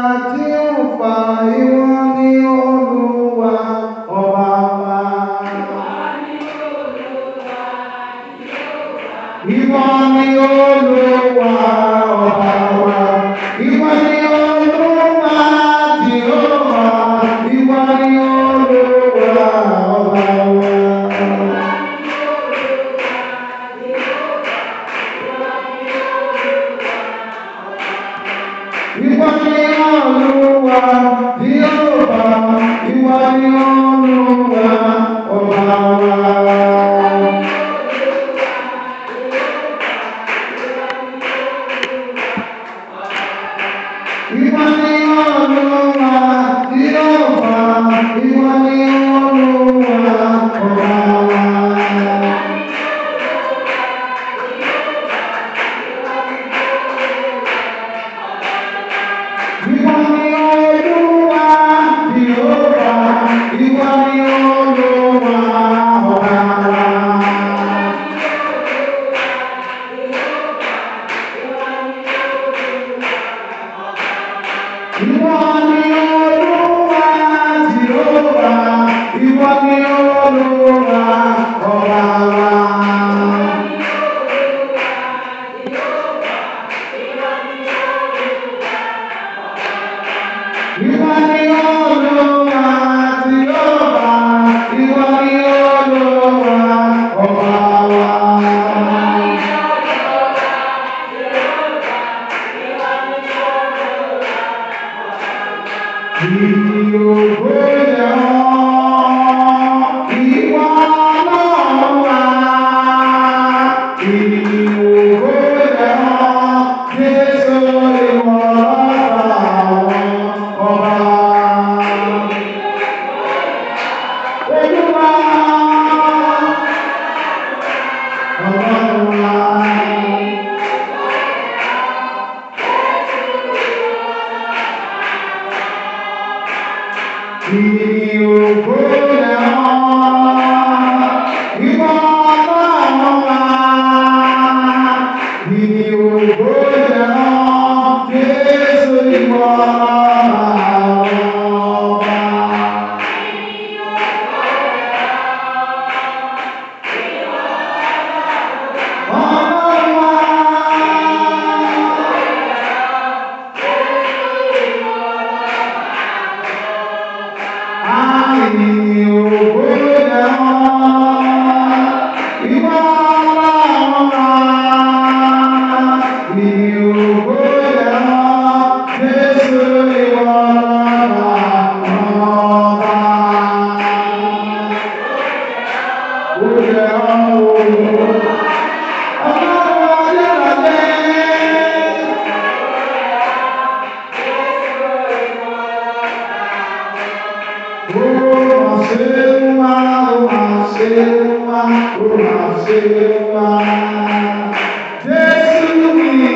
Jèhófà, ìwọ ni Olúwa ọba wa. Ìwọ ni Olúwa ọba wa. Ìwọ ni Olúwa Jèhófà, ìwọ ni Olúwa ọba wa. Ìwọ ni Olúwa Jèhófà, ìwọ ni Olúwa ọba wa. Ìwọ ni Olúwa Jèhófà, ìwọ ni Olúwa ọba wa. Ìwọ ni Olúwa Jèhófà, ìwọ ni Olúwa ọba wa. Ìwọ ni Olúwa Jèhófà, ìwọ ni Olúwa ọba wa. Ìwọ ni Olúwa Jèhófà, ìwọ ni Olúwa ọba wa. Ìyìn ògo yẹ ọ́, ìwọ Ọlọ́run wa. Ìyìn ògo yẹ ọ́, Jésù ìwọ lọ́ba àwọn ọba. Olúwa Ọlọ́run wa. Ìyìn ògo yẹ ọ́, ìwọ Ọlọ́run wa. Ìyìn ògo yẹ ọ́, Jésù ìwọ lọ́ba àwọn ọba. Ọlọ́run wa. Ìyìn ògo yẹ ọ́, ìwọ Ọlọ́run wa. Ìyìn ògo yẹ ọ́, Jésù ìwọ lọ́ba àwọn ọba. Ó yẹ ọ́ o, Ọlọ́run ayérayé. Jésù mi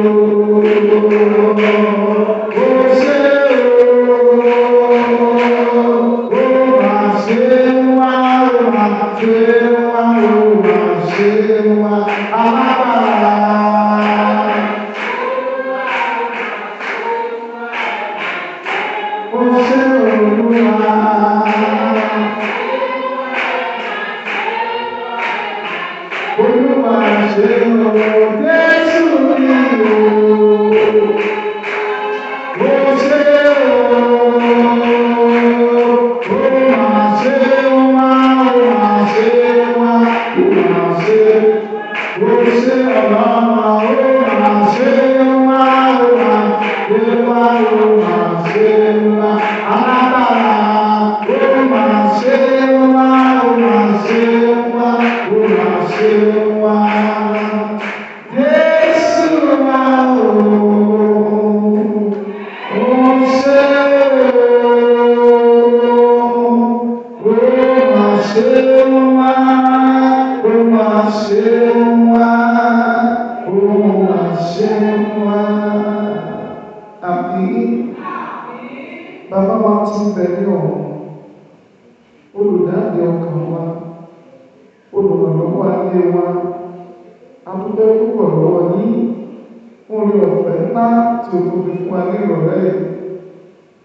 Bàbá wa tí ń bẹ ní ọ̀run, olùdáǹdè ọkàn wa, olùrànlọ́wọ́ ayé wa, a dúpẹ́ púpọ̀ lọ́wọ́ yín fún orí ọ̀fẹ́ ńlá tí o tó fi fún wa ní ìrọ̀lẹ́ yìí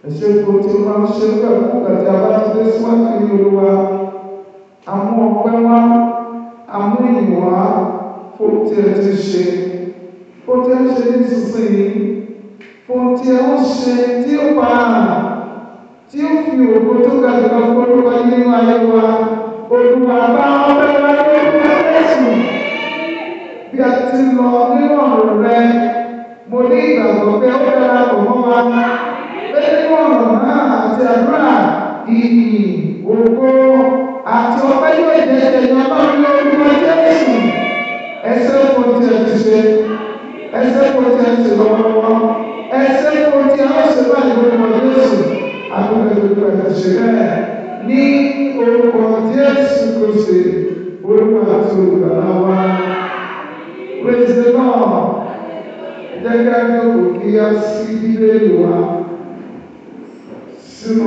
ẹ̀ṣẹ̀ tó ti máa ń ṣe nígbàkúgbà tí a bá ti dé síwájú ní Olúwa. Àmú ọpẹ́ wá, àmú ìyìn wá fún tí ẹ ti ṣe, fún tí ẹ ń ṣe nísinsìnyí, fún tí ẹ ń ṣe tí ó farahàn, tí ó fi ògo tó ga jùlọ fún orúkọ nínú ayé wa. Olúwa bá ọpẹ́ wá ní orúkọ Jésù. Bí a ti lọ nínú ọ̀rọ̀ rẹ, mo ní ìgbàgbọ́ pé ó dára pọ̀ mọ́ wa. Pé nínú ọ̀rọ̀ náà àti àdúrà, ìyìn, ògo àti ọpẹ́ yóò jẹ́ ẹ̀yàn Ọlọ́run ní orúkọ Jésù. Ẹsẹ̀ kò tí ẹ ti ṣe, ẹsẹ̀ kò tí ẹ ti lọ́wọ́lọ́wọ́, ẹsẹ̀ kò tí ẹ ṣe báyìí lórúkọ Jésù. Àdúgbò ìgbà ti ṣe bẹ́ẹ̀ ní orúkọ Jésù Kristi, orúkọ àti olùgbàlà wa. Praise the Lord. Jẹ́ ká jókòó kí á sí Bíbélì wa sínú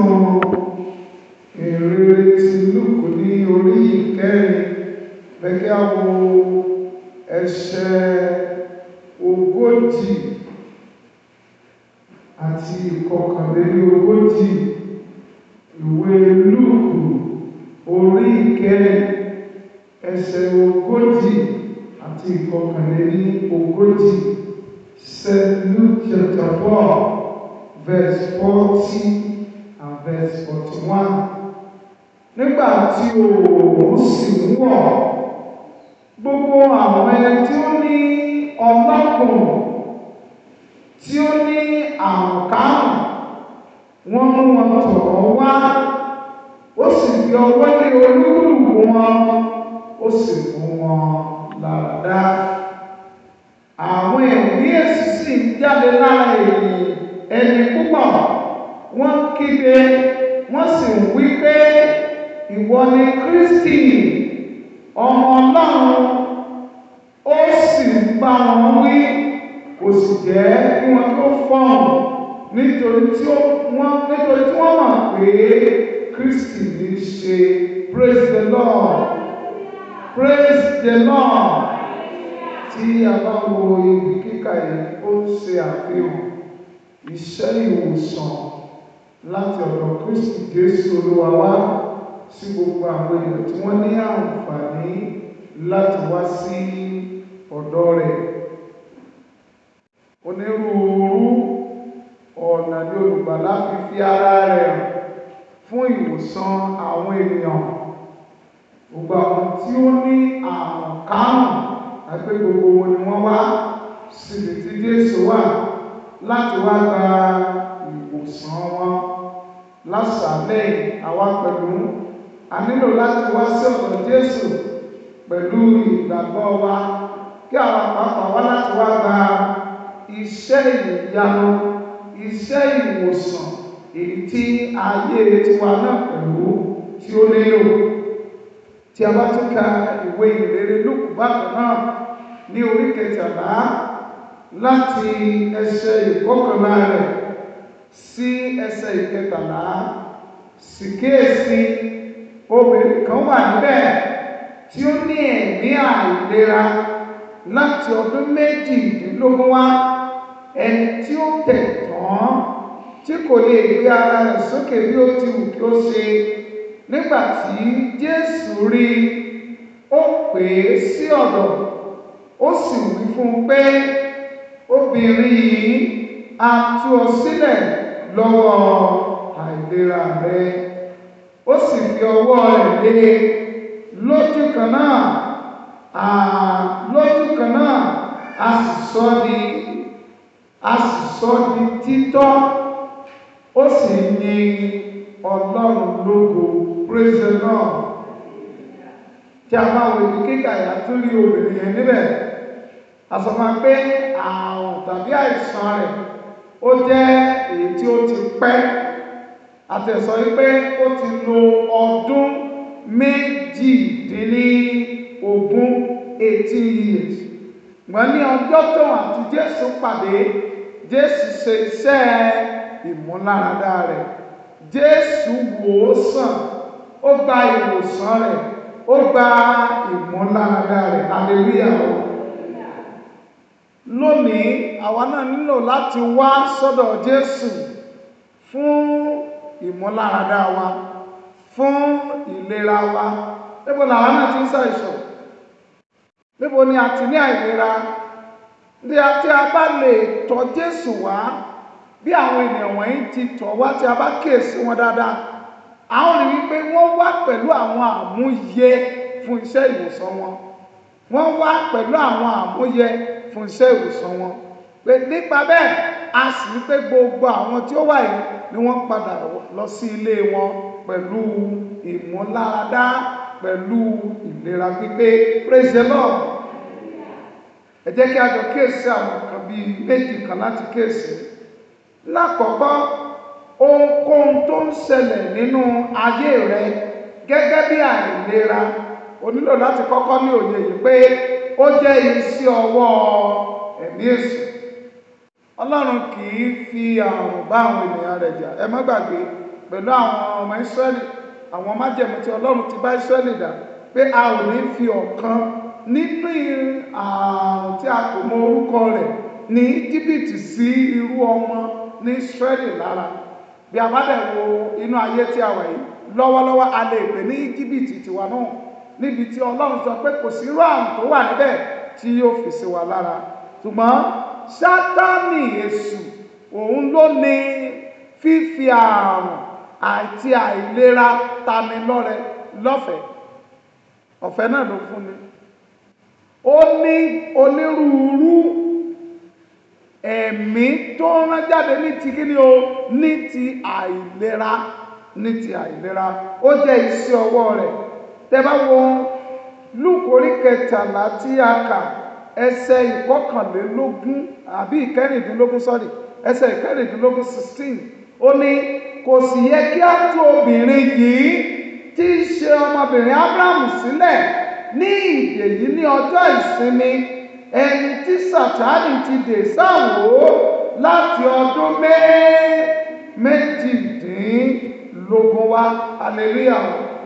ìrere ti Lúùkù ní orí ìkẹrin. Bẹ́kẹ́ á wo ẹsẹ̀ 40 àti 41. Ìwé Lúùkù orí ìkẹrin ẹsẹ̀ 40 àti 41. St. Luke chapter 4, verse 40 and verse 41. Nígbà tí oòrùn sì ń wọ̀, gbogbo àwọn ẹni tí ó ní ọlọ́kùn tí ó ní àrùnkárùn, wọ́n mú wọn tọ̀ wá, ó sì fi ọwọ́ lé olúkúlùkù wọn, ó sì mú wọn lára dá. Àwọn ẹ̀mí èṣù sì ń jáde lára ẹni púpọ̀, wọ́n kígbe, wọ́n sì ń wí pé, ìwọ ni Kristi, ọmọ Ọlọ́run. Ó sì ń bá wọn wí, kò sì jẹ́ kí wọ́n tó fọhùn, nítorí tí wọ́n mọ̀ pé Kristi ní í ṣe. Praise the Lord. Praise the Lord. Tí a bá wo ibi kíkà yìí, ó ń ṣe àfihàn iṣẹ́ ìwòsàn láti ọ̀dọ̀ Kristi Jésù Olúwa wá sí gbogbo àwọn ènìyàn tí wọ́n ní àǹfààní láti wá sí ọ̀dọ̀ rẹ̀. Onírúurú ọ̀nà ni olùgbàlà fi ara rẹ̀ fún ìwòsàn àwọn ènìyàn. Gbogbo àwọn tí ó ní àrùnkárùn, àgbẹ̀ gbogbo wọn ni wọ́n wá síbi tí Jésù wà láti wá gba ìwòsàn wọn. Lásàálẹ̀ àwa pẹ̀lú a nílò láti wá sí ọ̀dọ̀ Jésù pẹ̀lú ìgbàgbọ́ wa, kí àwa pàápàá wá láti wá gba iṣẹ́ ìyanu, iṣẹ́ ìwòsàn èyí tí ayé tiwa náà pẹ̀lú tí ó nílò. Tí a bá tún ka ìwé ìrere Lúùkù bákan náà ní orí 13 láti ẹsẹ̀ 11 rẹ̀ sí ẹsẹ̀ 13, sì kíyèsí obìnrin kan wà níbẹ̀ tí ó ní ẹ̀mí àìlera láti ọdún 18 wá, ẹni tí ó tẹ̀ tán, tí kò lè gbé ara rẹ̀ sókè bí ó ti wù kí ó ṣe. Nígbà tí Jésù rí, ó pè é sí ọ̀dọ̀, ó sì wí fún un pé, obìnrin yìí, a tú ọ sílẹ̀ lọ́wọ́ àìlera rẹ. Ó sì fi ọwọ́ rẹ̀ lé lójú kan náà, a sì sọ di títọ́, ó sì yin Ọlọ́run lógo. Praise the Lord. Tí a máa wo ibi kíkà yà tún rí obìnrin yẹn níbẹ̀, a sọ máa pé àrùn tàbí àìsàn rẹ̀ ó jẹ́ èyí tí ó ti pẹ́. A ti sọ wípé ó ti lo ọdún 18 years. Wọ́n ní ọjọ́ tó àti Jésù pàdé, Jésù ṣe iṣẹ́ ìmúláradá rẹ̀. Jésù wò ó sàn, ó gba ìwòsàn rẹ̀, ó gba ìmúláradá rẹ̀. Hallelujah. Lónìí, àwa náà nílò láti wá sọ́dọ̀ Jésù fún ìmúláradá wa, fún ìlera wa. Níbo làwọn náà ti ń ṣàìsàn? Níbo ni a ti ní àìlera? Tí a bá lè tọ̀ Jésù wá bí àwọn ènìyàn wọ̀nyí ti tọ̀ wá, tí a bá kíyèsí wọn dáadáa, a ó rí wípé wọ́n wá pẹ̀lú àwọn àmúyẹ fún iṣẹ́ ìwòsàn wọn. Wọ́n wá pẹ̀lú àwọn àmúyẹ fún iṣẹ́ ìwòsàn wọn. Pé nípa bẹ́ẹ̀, a sì rí pé gbogbo àwọn tí ó wà yìí ni wọ́n padà lọ sí ilé wọn pẹ̀lú ìmúláradá, pẹ̀lú ìlera pípé. Praise the Lord. Ẹ jẹ́ kí a jọ kíyèsí àwọn nǹkan bíi méjì kan láti kíyèsí. Lákọ̀ọ́kọ́, ohunkóhun tó ń ṣẹlẹ̀ nínú ayé rẹ gẹ́gẹ́ bí àìlera, o nílò láti kọ́kọ́ ní òye yìí pé ó jẹ́ iṣẹ́ ọwọ́ ẹ̀mí èṣù. Ọlọ́run kì í fi àrùn bá àwọn ènìyàn rẹ̀ jà. Ẹ má gbàgbé pẹ̀lú àwọn ọmọ Ísírẹ́lì, àwọn májẹ̀mú tí Ọlọ́run ti bá Ísírẹ́lì dá, pé a ò ní fi ọ̀kan nínú àrùn tí a kò mọ orúkọ rẹ̀ ní Íjíbítì sí irú ọmọ ní Ísírẹ́lì lára. Bí a bá dẹ̀ wo inú ayé tí a wà yìí lọ́wọ́lọ́wọ́, a lè pè ní Íjíbítì tiwa náà, níbi tí Ọlọ́run sọ pé kò sí irú àrùn tó wà níbẹ̀ tí yóò fi sí wa lára. Ṣùgbọ́n Sátánì èṣù, òun ló ní fífi àrùn àti àìlera tani lọ́rẹ lọ́fẹ̀ẹ́. Ọ̀fẹ́ náà ló fún ni. Ó ní onírúurú ẹ̀mí tó rán jáde ní ti kíni o, ní ti àìlera, ní ti àìlera. Ó jẹ́ iṣẹ́ ọwọ́ rẹ̀. Tẹ́ bá wo Lúùkù orí 13 tí a kà, ẹsẹ̀ ìkọkànlélógún àbí ìkẹrìndínlógún, ẹsẹ̀ ìkẹrìndínlógún 16, ó ní kò sì yẹ kí á tú obìnrin yìí tí í ṣe ọmọbìnrin Ábúráhámù sílẹ̀ ní ìdè yìí ní ọjọ́ ìsinmi, ẹni tí Sátánì ti dè sáwò láti ọdún méjìdínlógún wá. Hallelujah.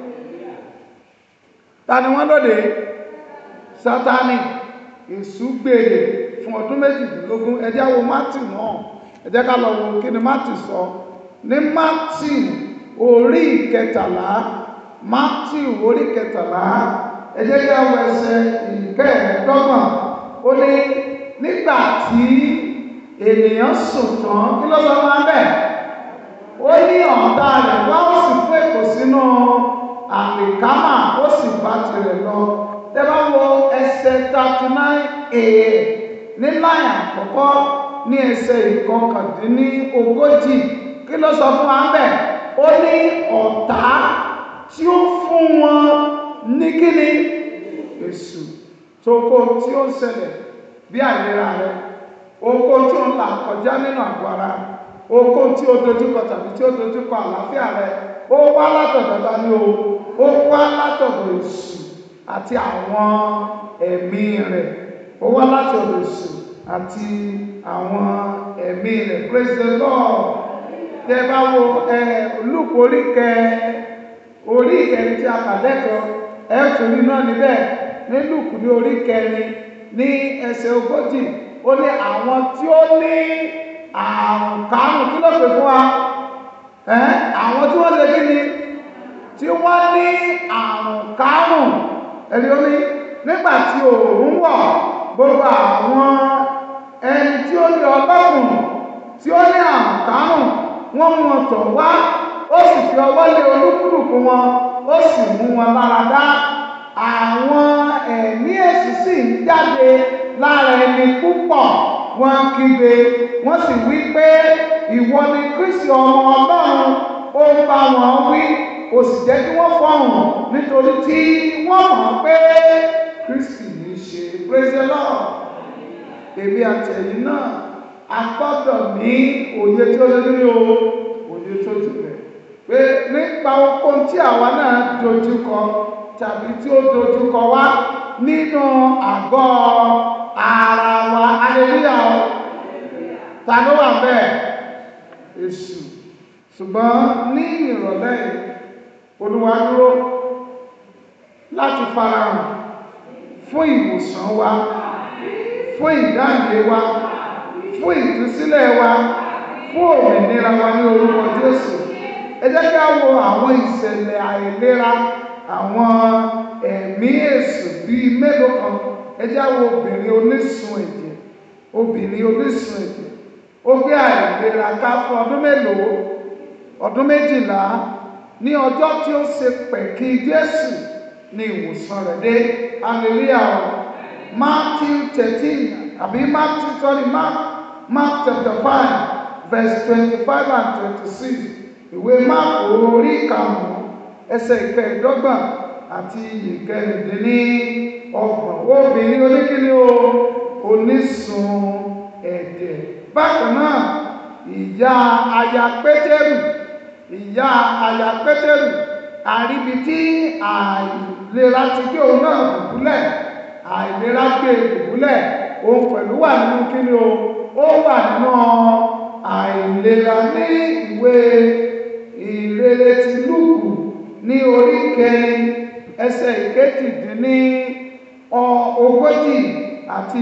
Ta ni wọ́n lóde? Sátánì. Èṣù gbèrè fún ọdún méjìdínlógún. Ẹ jẹ́ wo Mátíù náà. Ẹ jẹ́ ká lọ wo kí ni Mátíù sọ. Ní Mátíù orí 13, Mátíù orí 13, ẹ jẹ́ ká wo ẹsẹ̀ 15. Ó ní nígbà tí ènìyàn sùn tán, kí ló sọ máa bẹ̀? Ó ní ọ̀tá rẹ̀ wá, ó sì fún èkó sínú àlìkámà, ó sì bá tirẹ̀ lọ. Tẹ́ bá wo ẹsẹ̀ 39a ní láyìn àkọ́kọ́ ní ẹsẹ̀ ìkọkàndínlógójì, kí ló sọ fún wa bẹ̀? Ó ní ọ̀tá tí ó fún wọn ní kíni? Èṣù. Tókó tí ó ń ṣẹlẹ̀ bí àìlera rẹ, oko tí ó ń là kọjá nínú àgọ́ ara, oko tí ó dojúkọ tàbí tí ó dojúkọ àlàáfíà rẹ, ó wá látọ̀dọ̀ ta ni o? Ó wá látọ̀dọ̀ Èṣù àti àwọn ẹ̀mí rẹ̀. Ó wá látọ̀dọ̀ Èṣù àti àwọn ẹ̀mí rẹ̀. Praise the Lord. Tẹ́ bá wo Lúùkù orí ìkẹrin tí a kà lẹ́kọ̀ọ́, ẹ̀ẹ́tùrí náà níbẹ̀ ní Lúùkù ní orí 4 ní ẹsẹ̀ 40, ó ní àwọn tí ó ní àrùn kárùn. Kí ló pè fún wa? Àwọn tí wọ́n lè kí ni? Tí wọ́n ní àrùn kárùn. Ẹni ó ní nígbà tí òòrùn wọ̀, gbogbo àwọn ẹni tí ó ní ọlọ́run tí ó ní àrùn kárùn, wọ́n mú wọn tọ̀ wá, ó sì fi ọwọ́ lé olúkúlùkù wọn, ó sì mú wọn lára dá. Àwọn ẹ̀mí èṣù sì ń jáde lára ẹni púpọ̀, wọ́n kígbe, wọ́n sì wí pé ìwọ ni Kristi ọmọ Ọlọ́run. Ó ń bá wọn wí, ó sì jẹ́ kí wọ́n fọhùn nítorí tí wọ́n mọ̀ pé Kristi ní í ṣe. Praise the Lord. Èmi àtẹ̀yìn náà a gbọ́dọ̀ ní òye tí ó lé ní òye tó jùlẹ̀, pé nípa ohun tí àwa náà dojúkọ tàbí tí ó dojúkọ wá nínú àgọ́ ara wa. Hallelujah. Ta ló wà bẹ́ẹ̀? Èṣù. Ṣùgbọ́n ní ìrọ̀lẹ́ Olúwa dúró láti farahàn fún ìwòsàn wa, fún ìdáǹdè wa, fún ìtúsílẹ̀ wa, fún òmìnira wa ní orúkọ Jésù. Ẹ jẹ́ kí a wo àwọn ìṣẹ̀lẹ̀ àìlera, àwọn ẹ̀mí èṣù bíi mélòó kan. Ẹ jẹ́ wo obìnrin onísun ẹ̀jẹ̀. Obìnrin onísun ẹ̀jẹ̀ ó gbé àìlera ká fún ọdún mélòó? Ọdún 12. Ní ọjọ́ tí ó ṣe pẹ̀kí Jésù ní ìwòsàn rẹ̀ dé. Hallelujah. Matthew 13 àbí Mark chapter 5 verse 25 and 26. Ìwé Mark orí 5 ẹsẹ̀ 25 àti 26. Obìnrin oníkíní onísun ẹ̀jẹ̀. Bákan náà, ìyá aya Pétérù àríbi tí àìlera ti gbé òun náà dùbúlẹ̀. Àìlera gbé dùbúlẹ̀. Òun pẹ̀lú wà nínú kíní ó wà nínú àìlera. Ní ìwé ìrere ti Lúùkù ní orí 4 ẹsẹ̀ 38 àti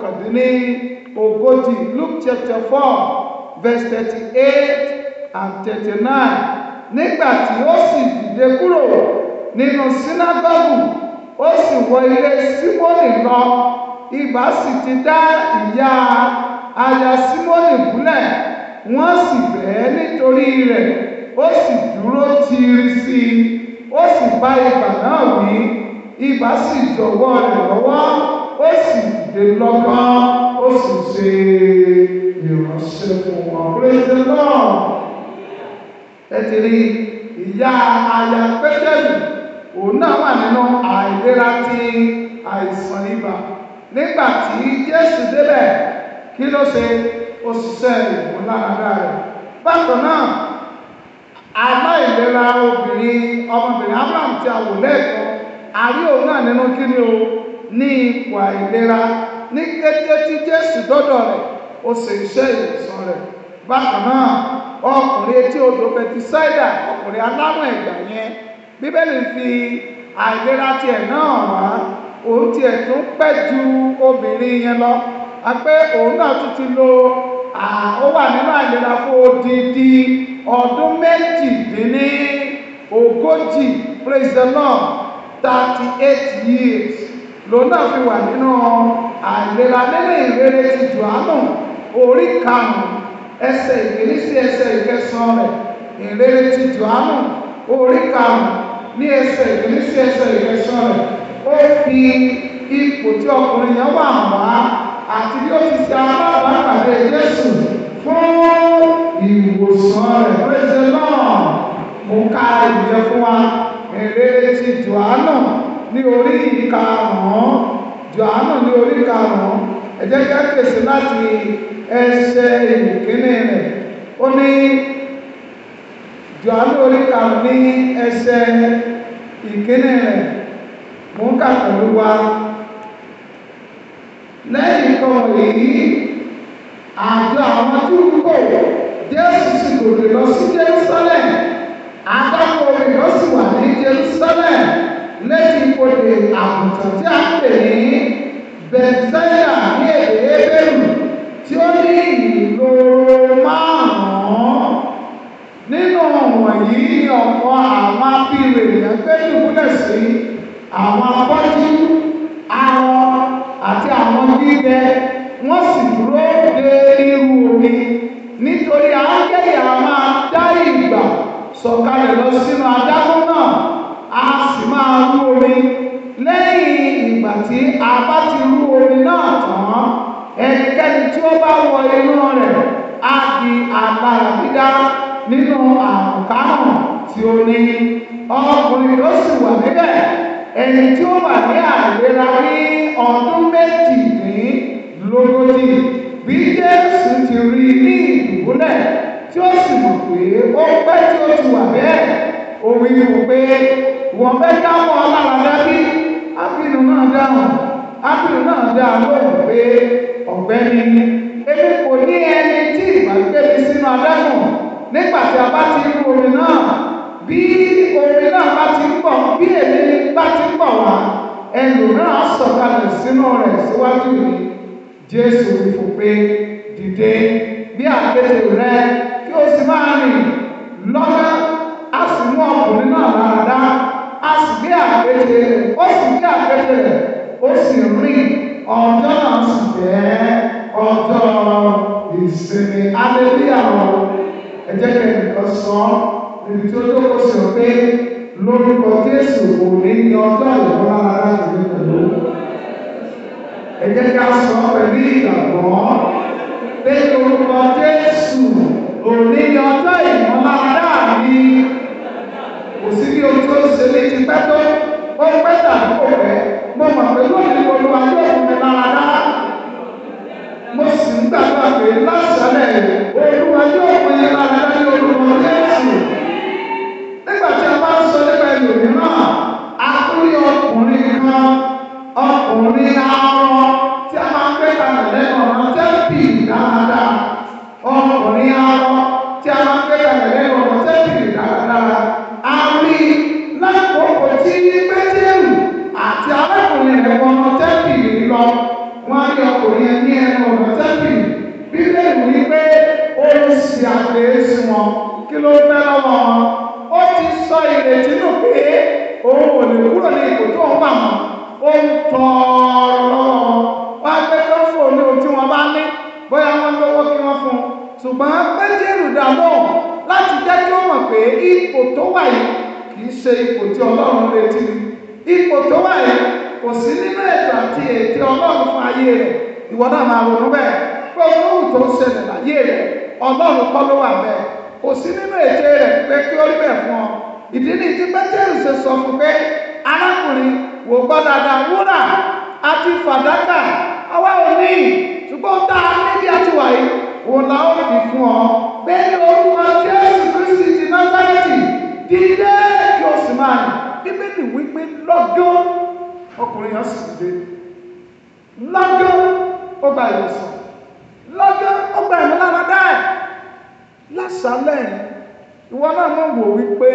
39. Luke chapter 4 verse 38 and 39. Nígbà tí ó sì dìde kúrò nínú sínágọ́gù, ó sì wọ ilé Símónì lọ. Ibà sì ti dá ìyá aya Símónì gúnlẹ̀. Wọ́n sì bẹ̀ ẹ́ nítorí rẹ̀. Ó sì dúró tiiri sí i. Ó sì bá ibà náà wí. Ibà sì jọ̀wọ́ rẹ̀ lọ́wọ́. Ó sì dìde lọ́gán. Ó sì ṣe ìránṣẹ́ fún wọn. Praise the Lord. Ẹ ti rí ìyá aya Pétérù, òun náà wà nínú àìlera ti àìsàn ibà. Nígbà tí Jésù débẹ̀, kí ló ṣe? Ó ṣiṣẹ́ ìmúláradá rẹ̀. Bákan náà, aláìlera ọmọbìnrin Abraham tí a wò lẹ́ẹ̀kan, àrí òun náà nínú kíni ní ipò àìlera. Ní kété tí Jésù dọ́dọ̀ rẹ̀, ó ṣe iṣẹ́ ìwòsàn rẹ̀. Bákan náà, ọkùnrin etí odò Bẹ́tísáídà, ọkùnrin aláwọ̀ ẹ̀gbà yẹn, Bíbélì fi àìlera tiẹ̀ náà wá. Òun tiẹ̀ tún pẹ́ ju obìnrin yẹn lọ. A pé òun náà tún ti ó wà nínú àìlera fún odidi ọdún 38. Praise the Lord. 38 years lòun náà fi wà nínú àìlera. Nínú ìrere ti Jòhánù orí 5 ẹsẹ̀ 1 sí ẹsẹ̀ 9 rẹ̀. Ìrere ti Jòhánù orí 5 ní ẹsẹ̀ 1 sí ẹsẹ̀ 9 rẹ̀. Ó fi ipò tí ọkùnrin yẹn wà wá àti bí ó ti ṣe alábàápàdé Jésù fún ìwòsàn rẹ̀. Praise the Lord. Mo ká ìjẹ fún wa. Ìrere ti Jòhánù ní orí 5. Jòhánù ní orí 5. Ẹ jẹ́ kí a kèsì láti ẹsẹ̀ 1 rẹ̀. Ó ní Jòhánù orí 5 ní ẹsẹ̀ 1 rẹ̀. Mo ń kà pẹ̀lú wa. Lẹ́yìn kan èyí, àjọ àwọn Júù kò, Jésù sì gòkè lọ sí Jerúsálẹ́mù. Adágún omi kan sì wà ní Jerúsálẹ́mù létí ibodè àgùntàn tí a ń pè ní Bẹ́tísáídà ní èdè Hébérù, tí ó ní ìloro 5. Nínú wọ̀nyí ni ọ̀pọ̀ àwọn abirùn ènìyàn gbé dùbúlẹ̀ sí, àwọn afọ́jú, arọ àti àwọn gbígbẹ. Wọ́n sì dúró de irú omi, nítorí áńgẹ́lì a máa dá ìgbà sọ̀kalẹ̀ lọ sínú adágún náà, a sì máa rú omi. Lẹ́yìn ìgbà tí a bá ti rú omi náà tán, ẹnikẹ́ni tí ó bá wọ inú rẹ̀ á di alára dídá nínú àrùnkárùn tí ó ní. Ọkùnrin ló sì wà níbẹ̀, ẹni tí ó wà ní àìlera ní ọdún 38. Bí Jésù ti rí ní ìdùbúlẹ̀ tí ó sì mọ̀ pé ó pẹ́ tí ó ti wà bẹ́ẹ̀, ó wí fún pé wọ́n fẹ́ dáwọ́ lára dábí. Ábìlù náà dáhùn. Ábìlù náà dá lóhùn pé ọ̀gbẹ́ni, èmi kò ní ẹni tí ìgbà gbé mi sínú adágún nígbà tí a bá ti rú omi náà. Bí omi náà bá ti ń bọ̀, bí èmi bá ti ń bọ̀ wá, ẹlòmíràn sọ̀kalẹ̀ sínú rẹ̀ síwájú mi. Jésù wí fún pé dìde, bí àkéte rẹ kí o sì máa rìn lọ́gán, a sì mú ọkùnrin náà láradá, a sì gbé àkéte rẹ̀, ó sì gbé àkéte rẹ̀, ó sì rìn, ọjọ́ náà sì jẹ́ ọjọ́ ìsinmi. Hallelujah. Ẹ jẹ́ kí ẹnìkan sọ níbi tí ó jókòó sí ọ pé lórúkọ Jésù òní ní ọjọ́ ìmúláradá tèmi pẹ̀lú. Ẹ jẹ́ ká sọ pẹ̀lú ìgbàgbọ́ pé lórúkọ Jésù òní ní ọjọ́ ìmúláradá mi. Kò sí bí ohun tó ṣe lè ti pẹ́ tó, ó pẹ́ tàbí kò pẹ́, mo mọ̀ pé lónìí Olúwa yóò fún mi láradá. Mo sì ń gbàgbọ́ pé lásàlẹ̀ Olúwa yóò fún mi láradá ní orúkọ Jésù. Nígbà tí a bá ń sọ nípa ẹlòmíràn, a tún rí ọkùnrin kan, ọkùnrin arọ tí a máa ń gbé kalẹ̀ lẹ́nu ọ̀nà tẹ́ḿpìlì dáadáa. Ọkùnrin arọ tí a máa ń gbé kalẹ̀ lẹ́nu ọ̀nà tẹ́ḿpìlì dáadáa. A rí lákòókò tí Pétérù àti arákùnrin rẹ̀ wọnú tẹ́ḿpìlì lọ. Wọ́n rí ọkùnrin yẹn ní ẹnu ọ̀nà tẹ́ḿpìlì. Bíbélì wí pé ó ń ṣe àgbéyèsí wọn. Kí ló fẹ́ lọ́wọ́ wọn? Ó ti sọ ìrètí nù pé òun ò lè kúrò ní ipò tó ń bà mọ́. Ó ń tọrọ lọ́wọ́. Wọ́n á gbé tó fún òun ní ohun tí wọ́n bá ní. Bóyá wọ́n lówó kí wọ́n fún un. Ṣùgbọ́n Pétérù dá lóhùn láti jẹ́ kí ó mọ̀ pé ipò tó wà yìí kì í ṣe ipò tí Ọlọ́run retí. Ipò tó wà yìí kò sí nínú ètò àti ètè Ọlọ́run fún ayé rẹ̀. Ìwọ náà máa ronú bẹ́ẹ̀ pé ohun tó ń ṣẹlẹ̀ láyé rẹ̀ Ọlọ́run kọ́ ló wà bẹ́ẹ̀. Kò sí nínú ètè rẹ̀ pé kí ó rí bẹ́ẹ̀ fún ọ. Ìdí ni tí Pétérù ṣe sọ fún pé arákùnrin wò gbọ́ dáadáa, wúrà àti fàdákà àwa ò ní, ṣùgbọ́n tá a níbi àti wàyí òun la ó fi fún ọ. Bẹ́ẹ̀ ni orúkọ Jésù Kristi ti Násárẹ́tì dìde kí o sì máa rìn. Bíbélì wípé lọ́gán ọkùnrin yẹn sì dìde. Lọ́gán ó gba ìwòsàn. Lọ́gán ó gba ìmúláradá ẹ̀. Lásàálẹ̀ ìwọ náà mọ̀ wò wípé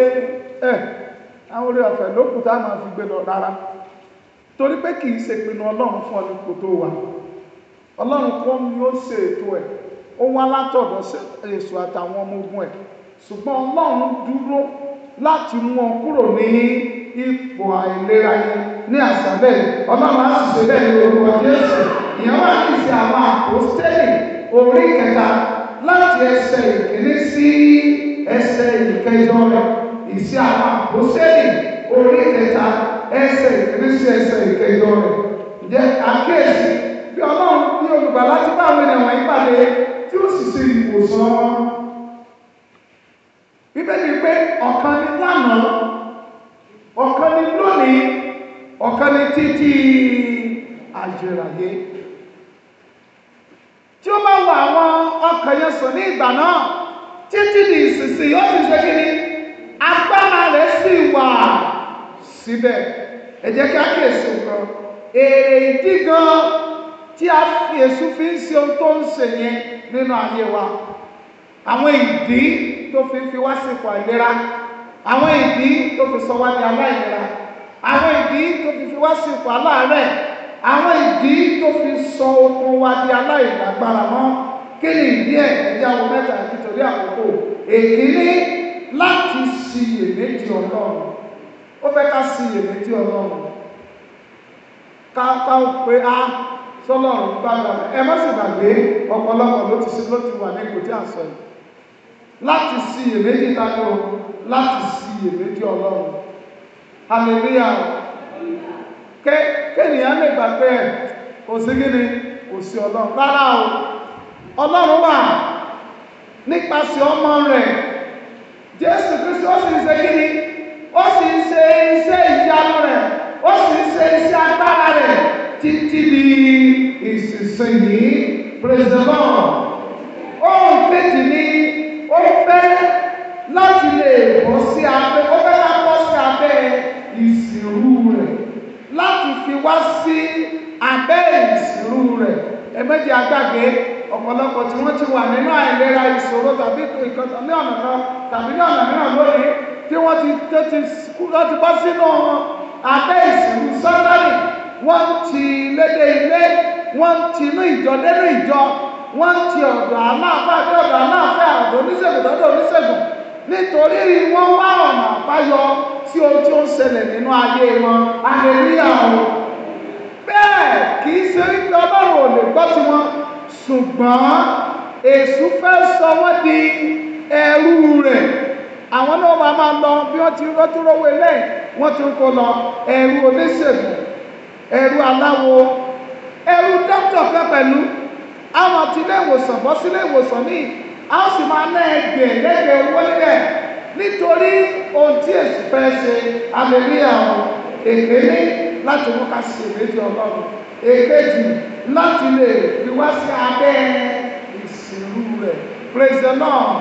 àwọn orí ọ̀fẹ́ ló kù tá a máa fi gbé lọ rárá, torí pé kì í ṣe pinnu Ọlọ́run fún ọ ní kò tó wà. Ọlọ́run kọ́ ni ó ṣe ètò ẹ̀, ó wá látọ̀dọ̀ Èṣù àtàwọn ọmọ ogun ẹ̀, ṣùgbọ́n Ọlọ́run dúró láti mú ọ kúrò ní ipò àìlera yẹn ní àṣálẹ́. Ọlọ́run á sì ṣe bẹ́ẹ̀ ní orúkọ Jésù. Ìyẹn wà ní ìṣe àwọn àpọ́stélì orí kẹta láti ẹsẹ̀ ìkíní sí ẹsẹ̀ ìkẹjọ rẹ̀. Ìṣe àwọn àpọ́stélì orí kẹta ẹsẹ̀ ìkíní sí ẹsẹ̀ ìkẹjọ rẹ̀. Ǹjẹ́ àkíyèsí bí Ọlọ́run ní olùgbàlà ti bá àwọn ènìyàn wọ̀nyí pàdé tí ó sì ṣe ìwòsàn wọn. Bíbélì pé ọ̀kan ní lánàá, ọ̀kan ní lónìí, ọ̀kan ní títí ayérayé. Tí ó bá wà àwọn ọkàn yẹn sọ ní ìgbà náà títí di ìsinsìnyí, ó sì ṣe kí ni agbára rẹ̀ sì wà síbẹ̀. Ẹ jẹ́ kí á kíyèsí nǹkan. Èrè ìdí gan tí a fi Èṣù fi ń ṣe ohun tó ń ṣe yẹn nínú ayé wa. Àwọn ìdí tó fi wá sí ipò àìlera, àwọn ìdí tó fi sọ wá di aláìlera, àwọn ìdí tó fi wá sí ipò aláàárẹ̀, àwọn ìdí tó fi sọ okun wa di aláìlágbára mọ́. Kí ni ìdí ẹ̀? Ẹ̀jẹ̀ àwọn mẹ́ta nítorí àkókò. Èkíní, láti ṣiyèméjì Ọlọ́run. Ó fẹ́ ká ṣiyèméjì Ọlọ́run. Ká pé sọ́lọ́run gbàgbà. Ẹ má sì gbàgbé ọ̀pọ̀lọpọ̀ ló ti wà ní ipò tí a sọ yìí. Láti ṣiyèméjì tàbí láti ṣiyèméjì Ọlọ́run. Hallelujah. Kéèyàn lè gbàgbé ẹ̀ kò sí gíní, kò sí Ọlọ́run. Rárá o, Ọlọ́run wà nípasẹ̀ ọmọ rẹ̀ Jésù Kristi. Ó sì ń ṣe gíní, ó sì ń ṣe iṣẹ́ ìyanu rẹ̀, ó sì ń ṣe iṣẹ́ agbára rẹ̀ títí di ìsinsìnyí. Praise the Lord. Ohun kejì ni ó fẹ́ láti lè bọ́ sí abẹ́, ó fẹ́ láti bọ́ sí abẹ́ ìsìnrú rẹ̀, láti fi wá sí abẹ́ ìsìnrú rẹ̀. Ẹ̀mẹ́jì àgbàgbé ọ̀pọ̀lọpọ̀ tí wọ́n ti wà nínú àìlera, ìṣòro tàbí ìkọ̀tàn ní ọ̀nà kan tàbí ní ọ̀nà mìíràn lónìí, tí wọ́n ti bọ́ sínú abẹ́ ìsìnrú Sátánì. Wọ́n ti lédè ilé, wọ́n ti inú ìjọ dénú ìjọ, wọ́n ti ọ̀dọ̀ aláàfáà dé ọ̀dọ̀ aláàfáà, ọ̀dọ̀ oníṣègùn dọ́dọ̀ oníṣègùn, nítorí wọ́n wá ọ̀nà àbáyọ sí ohun tí ó ń ṣẹlẹ̀ nínú ayé wọn. Hallelujah o. Bẹ́ẹ̀ kì í ṣe wípé Ọlọ́run ò lè gbọ́ tí wọn, ṣùgbọ́n èṣù fẹ́ sọ wọ́n di ẹrú rẹ̀. Àwọn náà máa lọ bí wọ́n ti rọ́tú rówó ilé, wọ́n ti ń kó lọ ẹrú oníṣègùn, ẹrú aláwo, ẹrú dókítà fẹ́ pẹ̀lú. Àwọn ti ilé ìwòsàn bọ́ sí ilé ìwòsàn míì, a ó sì máa ná ẹgbẹ̀lẹ́gbẹ̀ owó níbẹ̀ nítorí ohun tí èṣù fẹ́ ṣe. Hallelujah o. Èkéní láti mú ká sí ìrètí Ọlọ́run, èkejì láti lè fi wá sí abẹ́ ìsìnrú rẹ̀. Praise the Lord.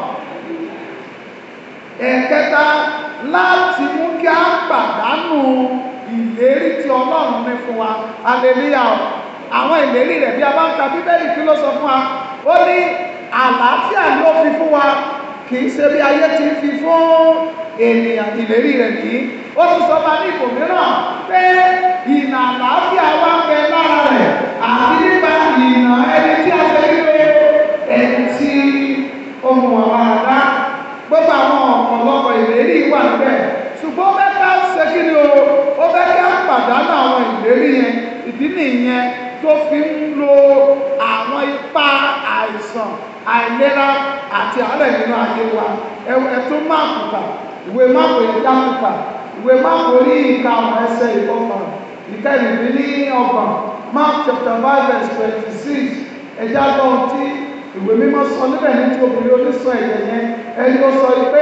Ẹ̀kẹta, láti mú kí a pàdánù ìlérí tí Ọlọ́run ní fún wa. Hallelujah. Àwọn ìlérí rẹ̀ bí a bá ń ka Bíbélì kí ló sọ fún wa? Ó ní àlàáfíà ló fi fún wa, kì í ṣe bí ayé ti fi fún ènìyàn. Ìlérí rẹ̀ nìyí. Ó tún sọ bá ní ibòmíràn pé ìnà àlàáfíà wá ń bẹ lára rẹ̀, àti nípa ìnà ẹni tí a ṣe wípé ẹni tí ó mú wa máa dá. Gbogbo àwọn ọ̀pọ̀lọpọ̀ ìlérí wà níbẹ̀, ṣùgbọ́n ó fẹ́ ká ṣe kí ni o? Ó fẹ́ ká pàdánù àwọn ìlérí yẹn. Ìdí nìyẹn tó fi ń lo àwọn ipá àìsàn, àìlera àti àárẹ̀ nínú ayé wa. Ẹ̀tún Máàkù kà, ìwé Máàkù yẹn dákú kà, ìwé Máàkù orí ìkarùn ẹsẹ̀ ìkọkàn ìkẹrìndínlọ́gbọ̀n, Mark chapter 5 verse 26. Ẹja lọ́hùn tí ìwé mímọ́ sọ níbẹ̀ ní tí obìnrin oníṣọ́ ẹ̀jẹ̀ yẹn, ẹni ó sọ pé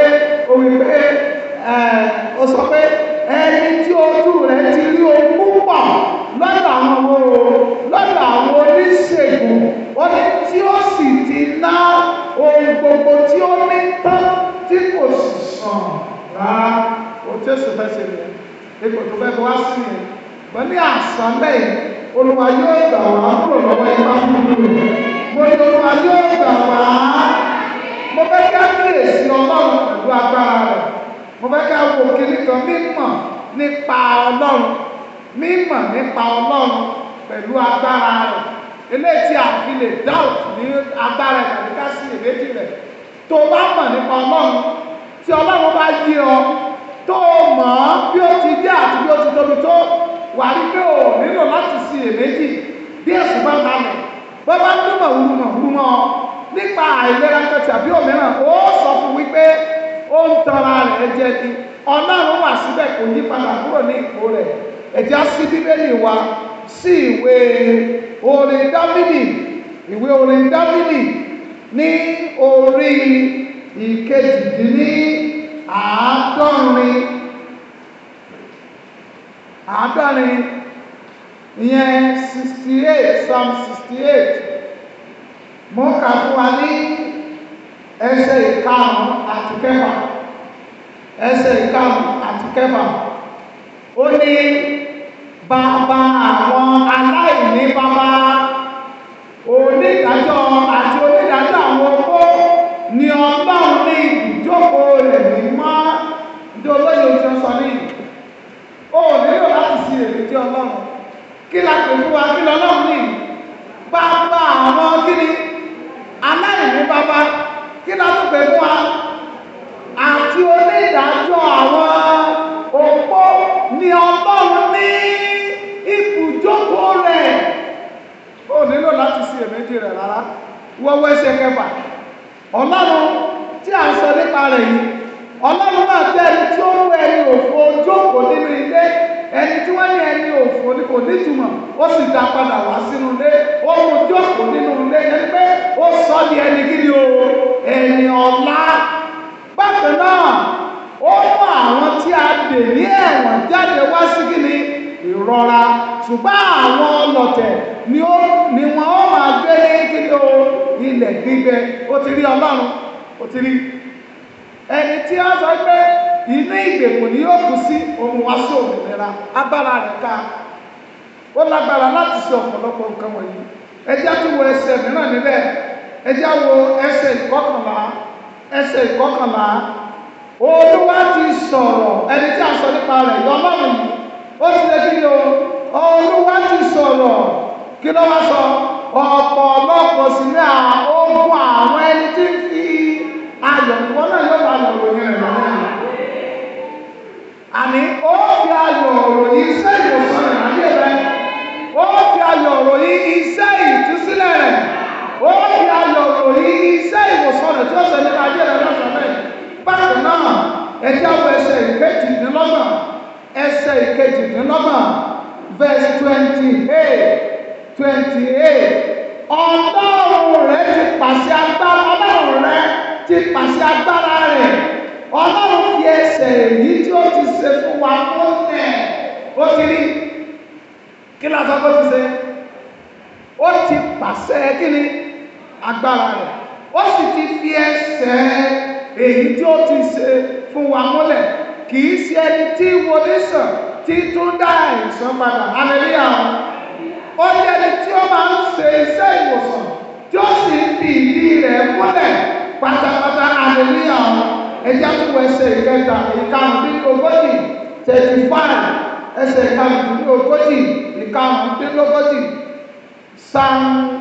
ó sọ pé ẹni tí ojú rẹ̀ ti rí ohun púpọ̀ lọ́dọ̀ àwọn oníṣègùn, ó ní tí ó sì ti ná ohun gbogbo tí ó ní tán tí kò sì sàn rárá. Ó Jésù fẹ́ ṣe nìyẹn, ipò tó fẹ́ wá sí yẹn. Wọ́n ní àṣálẹ́ yìí, Olúwa yóò gbà wá kúrò lọ́wọ́ ipá búburú rẹ̀. Mo ní Olúwa yóò gbà wá. Mo fẹ́ ká kíyèsí Ọlọ́run pẹ̀lú agbára rẹ̀. Mo fẹ́ ká wo kíní kan, mímọ̀ nípa Ọlọ́run, mímọ̀ nípa Ọlọ́run pẹ̀lú agbára rẹ̀. Eléyìí tí a fi lè doubt ní agbára rẹ̀ tàbí ká sí ìrètí rẹ̀. Tó bá mọ̀ nípa Ọlọ́run, tí Ọlọ́run bá yí ọ, tó mọ̀ bí ó ti jẹ́ àti bí ó ti tóbi tó, wà rí pé o nílò láti sí èméjì bí èsù bá balẹ̀. Bó bá ń dúnmọ̀ wúrúmọ̀ nípa àìlera kan tàbí òmíràn, ó sọ fún wípé ó ń tanra rẹ̀ jẹ ni. Ọlọ́run wà síbẹ̀, kò yí padà kúrò ní ipò rẹ̀. Ẹ jẹ́ á ṣí Bíbélì wa sí ìwé orin Dáfídì, ìwé orin Dáfídì ní orí àádọ́rin ìyẹn 68, Psalm 68. Mo kà fún wa ní ẹsẹ̀ ìkarùn-ún àti kẹfà. Ẹsẹ̀ ìkarùn-ún àti kẹfà. Ó ní bàbá àwọn aláìní bàbá, onídàájọ́ àti onídàájọ́ àwọn opó ni Ọlọ́run ní ìjókòó rẹ̀ mímọ́. Ní olóyè ojú ọsọ ní ó nílò láti sí èrèdí Ọlọ́run. Kí la pè fún wa? Kí lọ́lọ́run ní? Bàbá àwọn kíni? Aláìní bàbá. Kí la tó pè fún wa? Àti onídàájọ́ àwọn opó ni Ọlọ́run ní ibùjókòó rẹ̀. Ó nílò láti sí èméjì rẹ̀ rárá. Wọ́wọ́ ẹsẹ̀ kẹfà. Ọlọ́run tí a ń sọ nípa rẹ̀ yìí, Ọlọ́run náà jẹ́ ẹni tí ó ń wẹ ẹni òfò jókòó nínú ilé. Ẹni tí wọ́n ní ẹni òfò ní kò nítumọ̀, ó sì dá padà wá sínú ilé. Ó mú jókòó nínú ilé yẹn pé ó sọ di ẹni gidi o, ẹni ọlá. Bákan náà, ó mú àwọn tí a dè ní ẹ̀wọ̀n jáde wá sí kíni? Ìrọ̀ra. Ṣùgbọ́n àwọn ọlọ̀tẹ̀ ni wọ́n ó máa gbé ní kíni o? Ilẹ̀ gbígbẹ. Ó ti rí Ọlọ́run, ó ti rí ẹni tí a sọ pé inú ìgbèkùn ni yóò kú sí, òun wá sí òmìnira. Agbára rẹ̀ ká, ó lágbára láti ṣe ọ̀pọ̀lọpọ̀ nǹkan wọ̀nyí. Ẹ jẹ́ á tún wo ẹsẹ̀ mìíràn níbẹ̀. Ẹ jẹ́ á wo ẹsẹ̀ ìkọkànlá. Olúwa ti sọ̀rọ̀, ẹni tí a sọ nípa rẹ̀ yọ Ọlọ́run yìí, ó ti lè kí ni o? Olúwa ti sọ̀rọ̀. Kí ló wá sọ? ọ̀pọ̀lọpọ̀ sí ní ogun àwọn ẹni tí ń fi ayọ̀ ìwọ náà yóò bá lọ ròyìn rẹ̀ lọ́wọ́. Àní ó fi ayọ̀ ròyìn iṣẹ́ ìwòsàn rẹ̀ láyé rẹ̀. Ó fi ayọ̀ ròyìn iṣẹ́ ìtúsílẹ̀ rẹ̀. Ó fi ayọ̀ ròyìn iṣẹ́ ìwòsàn rẹ̀ tí ó ṣe nínú ayé rẹ̀ lọ́sàn rẹ̀. Bákan náà, ẹjẹ́ àwọn ẹsẹ̀ ìkejìdínlọ́gbọ̀n. Ẹsẹ̀ ìkejìdínlọ́gbọ̀n. Verse 28. Ọlọ́run rẹ̀ ti pàṣẹ agbára. Ọlọ́run rẹ̀ ti pàṣẹ agbára rẹ̀. Ọlọ́run fi ẹsẹ̀ èyí tí ó ti ṣe fún wa múlẹ̀. Ó ti rí. Kí ló sọ pé ó ti ṣe? Ó ti pàṣẹ kí ni? Agbára rẹ̀. Ó sì ti fi ẹsẹ̀ èyí tí ó ti ṣe fún wa múlẹ̀. Kì í ṣe ẹni tí wọlé sàn tí tún dá àìsàn padà. Hallelujah. Ó jẹ́ ẹni tí ó máa ń ṣe iṣẹ́ ìwòsàn tí ó sì ń fi ìdí rẹ̀ múlẹ̀ pátápátá. Hallelujah. Ẹjẹ́ tó wọ ẹsẹ̀ ìkẹta ìkarùndínlógójì 35 ẹsẹ̀ ìkarùndínlógójì ìkarùndínlógójì Psalm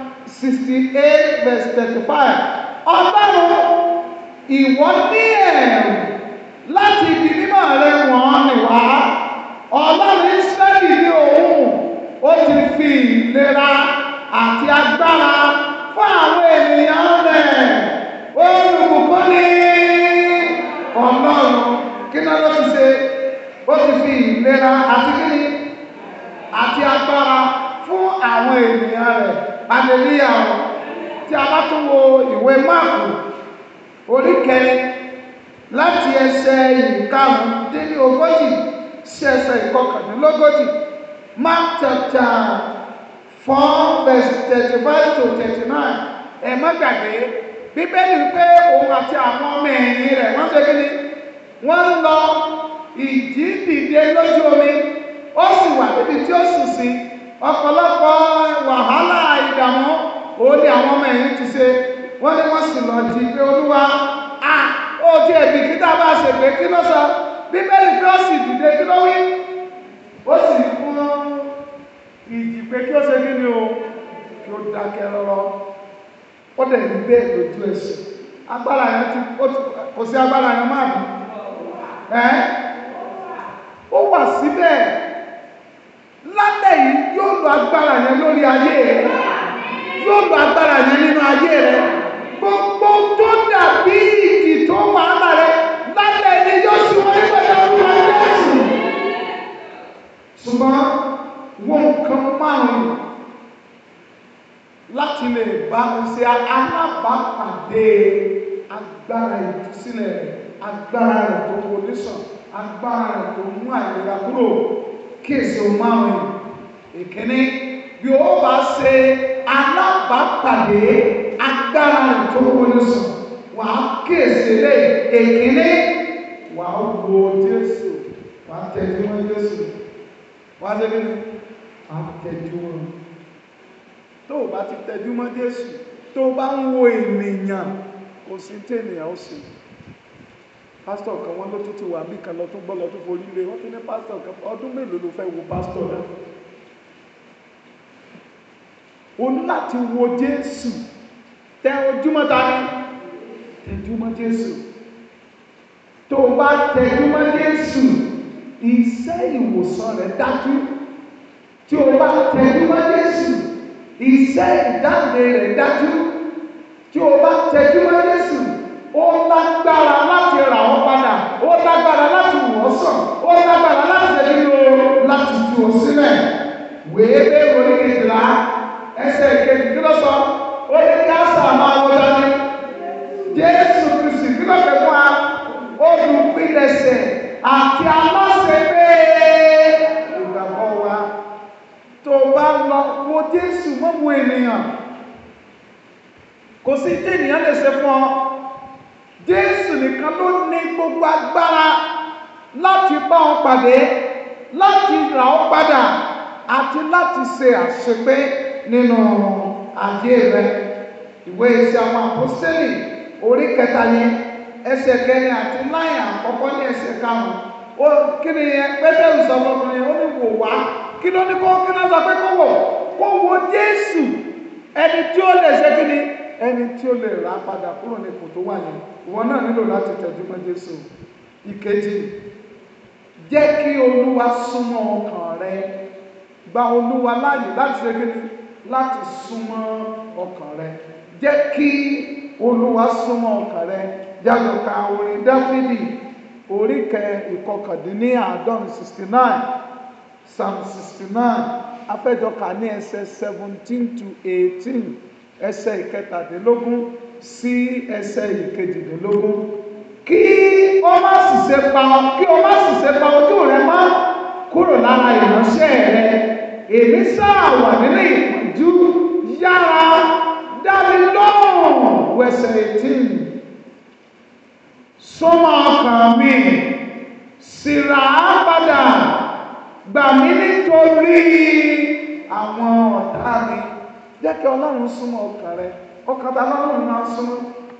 68 verse 35. Ọlọ́run ìwọ ní ẹ̀rù láti ibi mímọ́ rẹ̀ wọ́n ní wá. Ọlọ́run Ísírẹ́lì ní òun ó ti fi ìlera àti agbára fún àwọn ènìyàn rẹ̀. Olùbùkún ní Ọlọ́run. Kí náà ló ti ṣe? Ó ti fi ìlera àti kíni àti agbára fún àwọn ènìyàn rẹ̀. Hallelujah. Tí a bá tún wo ìwé Máàkù orí 9 láti ẹsẹ̀ ìkarùndínlógójì sí ẹsẹ̀ ìkọkàndínlógójì. Mark chapter 4 verse 35 to 39. Ẹ má gbàgbé Bíbélì pé òun àti àwọn ọmọ ẹ̀yìn rẹ̀ wọ́n ṣe kíni? Wọ́n ń lọ ìjì dìde lójú omi. Ó sì wà níbi tí ó sùn sí. Ọ̀pọ̀lọpọ̀ wàhálà ìdààmú òun ni àwọn ọmọ ẹ̀yìn ti ṣe. Wọ́n ní wọ́n sì lọ jí pé Olúwa ó ti ẹ̀bì kí tá bá ṣe pé kí ló sọ? Bíbélì pé ó sì dìde kí ló wí? Ó sì fún ìjì pé kí ó ṣe kí ni o? Kí ó dákẹ́ rọ́rọ́. Ó dẹ̀ ní bẹ́ẹ̀ lójú ẹsẹ̀. Agbára yẹn kò sí agbára yẹn máa bí. Ó wà síbẹ̀. Lálẹ́ yìí yóò lo agbára yẹn lórí ayé rẹ̀. Yóò lo agbára yẹn nínú ayé rẹ̀. Gbogbo tó dàbí ìdì tó wà lára rẹ̀ lálẹ́ yìí yóò sì wọ́n nígbà tó ń wọ́n Jésù. Ṣùgbọ́n wọ́n kan márùn-ún láti lè bá mi ṣe alábàápàdé agbára ìtúsílẹ̀ rẹ̀, agbára rẹ̀ tó wọlé sàn, agbára rẹ̀ tó mú àìlera kúrò. Kíyèsí o márùn-ún. Ìkíní, bí ó bá ṣe alábàápàdé agbára rẹ̀ tó wọlé sàn, wà á kíyèsí lé. Ìkíní, wà á wo Jésù, wà á tẹ̀jú mọ́ Jésù. Wà á ṣe kí ni? Wà á tẹ̀jú mọ́. Tó o bá ti tẹ̀jú mọ́ Jésù, tó o bá ń wo ènìyàn, kò sí tí ènìyàn ó sì. Pásítọ̀ kan wọ́n ló tún ti wà bí kan lọ tún gbọ́ lọ tún forí lé. Wọ́n tún ní pásítọ̀ kan ọdún mélòó ló fẹ́ wo pásítọ̀ náà? O ní láti wo Jésù. Tẹ ojúmọ́ ta ni? Tẹjúmọ́ Jésù. Tó o bá tẹjúmọ́ Jésù, iṣẹ́ ìwòsàn rẹ̀ dájú. Tí o bá tẹjúmọ́ Jésù, iṣẹ́ ìdáǹdè rẹ̀ dájú. Tí o bá tẹjúmọ́ Jésù, ó lágbára láti rà ọ́ padà. Ó lágbára láti wọ̀ ọ́ sàn. Ó lágbára láti ṣèlú láti tú ọ sílẹ̀. Wèé bẹ́ẹ̀ orí kejìlá ẹsẹ̀ ìkejì kí ló sọ? Ó ní kí á sà máa wọ dání. Jésù Kristi kí ló fẹ́ fún wa? Olùpilẹ̀ṣẹ̀ àti aláṣẹ pé ìgbàgbọ́ wa. Tó o bá lọ wo Jésù mọ́ wo ènìyàn. Kò sí tí ènìyàn lè ṣe fún ọ. Jésù nìkan ló ní gbogbo agbára láti bá ọ pàdé, láti rà ọ padà àti láti ṣe àṣepé nínú ayé rẹ. Ìwé Iṣẹ́ àwọn Àpọ́stélì orí 7 yẹn ẹsẹ̀ 4 àti 9 àkọ́kọ́ ní ẹsẹ̀ 5. Ó kí ni Pétérù sọ fún mi? Ó ní wò wá. Kí ló ní kó kí náà sọ pé kó wò? Kó wo Jésù. ẹni tí ó lè ṣe kí ni ẹni tí ó lè rà padà kúrò ní ipò tó wà yẹn. Ìwọ náà nílò láti tẹjúmọ́ Jésù. Ìkejì, jẹ́ kí Olúwa súnmọ́ ọkàn rẹ. Gba Olúwa láàyè láti ṣe kí ni láti súnmọ́ ọkàn rẹ. Jẹ́ kí Olúwa súnmọ́ ọkàn rẹ. Jáde ka orin Dáfídì orí ìkọkàndínláàádọ́rin 69, Psalm 69. Afẹ́jọkà ní ẹsẹ̀ 17 to 18, ẹsẹ̀ ìkẹtàdínlógún sí ẹsẹ̀ ìkejìdínlógún. Kí o má sì ṣe pa ojú rẹ mọ́ kúrò lára ìránṣẹ́ rẹ. Èmi sáà wà nínú ìpọ́njú, yára dá mi lóhùn. Ẹsẹ̀ 18. Súnmọ́ ọkàn mi, sì rà á padà, gbà mí nítorí àwọn ọ̀tá mi. Jẹ́ kí Ọlọ́run súnmọ́ ọkàn rẹ. Ọkàn ta Ọlọ́run máa ń súnmọ́?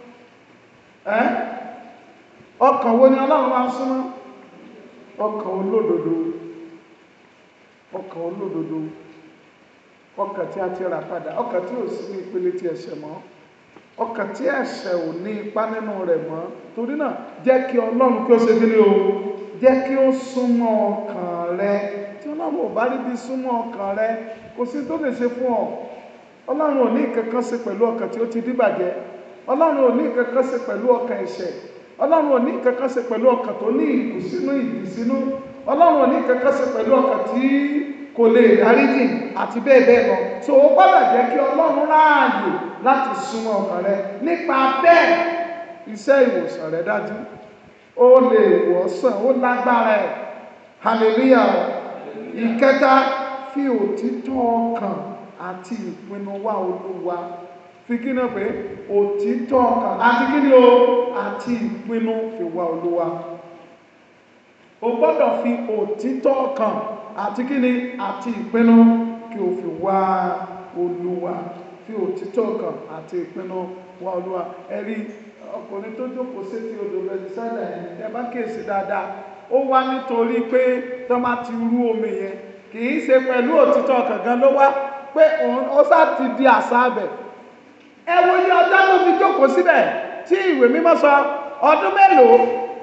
Ọkàn wo ni Ọlọ́run máa ń súnmọ́? Ọkàn olódodo. Ọkàn olódodo. Ọkàn tí a ti rà padà. Ọkàn tí ò sí ní ìpele tí ẹ̀ṣẹ̀ mọ́. Ọkàn tí ẹ̀ṣẹ̀ ò ní ipá nínú rẹ̀ mọ́. Torí náà jẹ́ kí Ọlọ́run kí ó ṣe kí ni o? Jẹ́ kí ó súnmọ́ ọkàn rẹ. Tí Ọlọ́run ò bá rí bí súnmọ́ ọkàn rẹ, kò sí tó lè ṣe fún ọ. Ọlọ́run ò ní kankan ṣe pẹ̀lú ọkàn tí ó ti díbàjẹ́. Ọlọ́run ò ní kankan ṣe pẹ̀lú ọkàn ẹ̀ṣẹ̀. Ọlọ́run ò ní kankan ṣe pẹ̀lú ọkàn tó ní ìkùnsínú ìdìsínú. Ọlọ́run ò ní kankan ṣe pẹ̀lú ọkàn tí kò lè dáríjì àti bẹ́ẹ̀ bẹ́ẹ̀ lọ. So ó gbọ́dọ̀ jẹ́ kí Ọlọ́run ráàyè láti súnmọ́ ọkàn rẹ. Nípa bẹ́ẹ̀, iṣẹ́ ìwòsàn rẹ dájú. Ó lè wòsàn, ó lágbára ẹ̀. Hallelujah. Ìkẹta, fi òtítọ́ ọkàn àti ìpinnu wá Olúwa. Fi kí náà pé òtítọ́ ọkàn àti kí ni o? Àti ìpinnu fi wá Olúwa. O gbọ́dọ̀ fi òtítọ́ ọkàn àti kí ni? Àti ìpinnu kí o fi wá Olúwa. Fi òtítọ́ ọkàn àti ìpinnu wá Olúwa. Ẹ rí ọkùnrin tó jókòó sétí odò Bẹ́tísáídà yẹn, ẹ bá kíyèsí dáadáa. Ó wá nítorí pé tó má ti rú omi yẹn, kì í ṣe pẹ̀lú òtítọ́ ọkàn gan ló wá, pé ó sá ti di àṣà bẹ̀. Ẹ wo iye ọjọ́ tó fi jókòó síbẹ̀ tí ìwé mímọ́ sọ ọdún mélòó?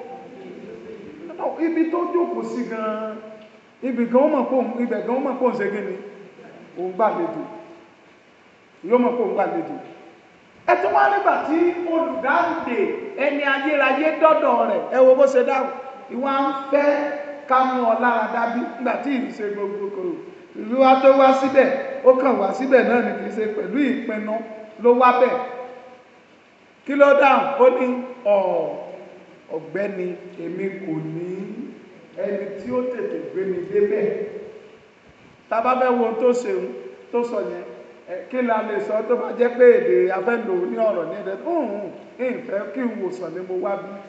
Ibi tó jókòó sí gan, ibẹ̀ gan ó mọ̀ pé òun ṣe gíní, òun gbàlejò. Yóò mọ̀ pé òun gbàlejò. Ẹ tún wá nígbà tí olùdáǹdè ẹni ayérayé dọ́dọ̀ rẹ̀, ẹ wo bó ṣe dáhùn. Ìwà ń fẹ́ ká mú ọ lára dábí nígbà tí ìṣe gbogbo kòrò. Ìlú wa tó wá síbẹ̀, ó kàn wá síbẹ̀ náà ni kì í ṣe pẹ̀lú ìpinnu ló wá bẹ̀. Kí ló dáhùn? Ó ní ọ̀gbẹ́ni, èmi kò ní ẹni tí ó tètè gbé mi débẹ̀. Tá bá fẹ́ wo tó ṣe tó sọ yẹn, kí la lè sọ tó bá jẹ́ pé èdè afẹ́lò ní ọ̀rọ̀ ní ẹ̀dẹ̀ ìfẹ́ kí n wòsàn ni mo wá bí.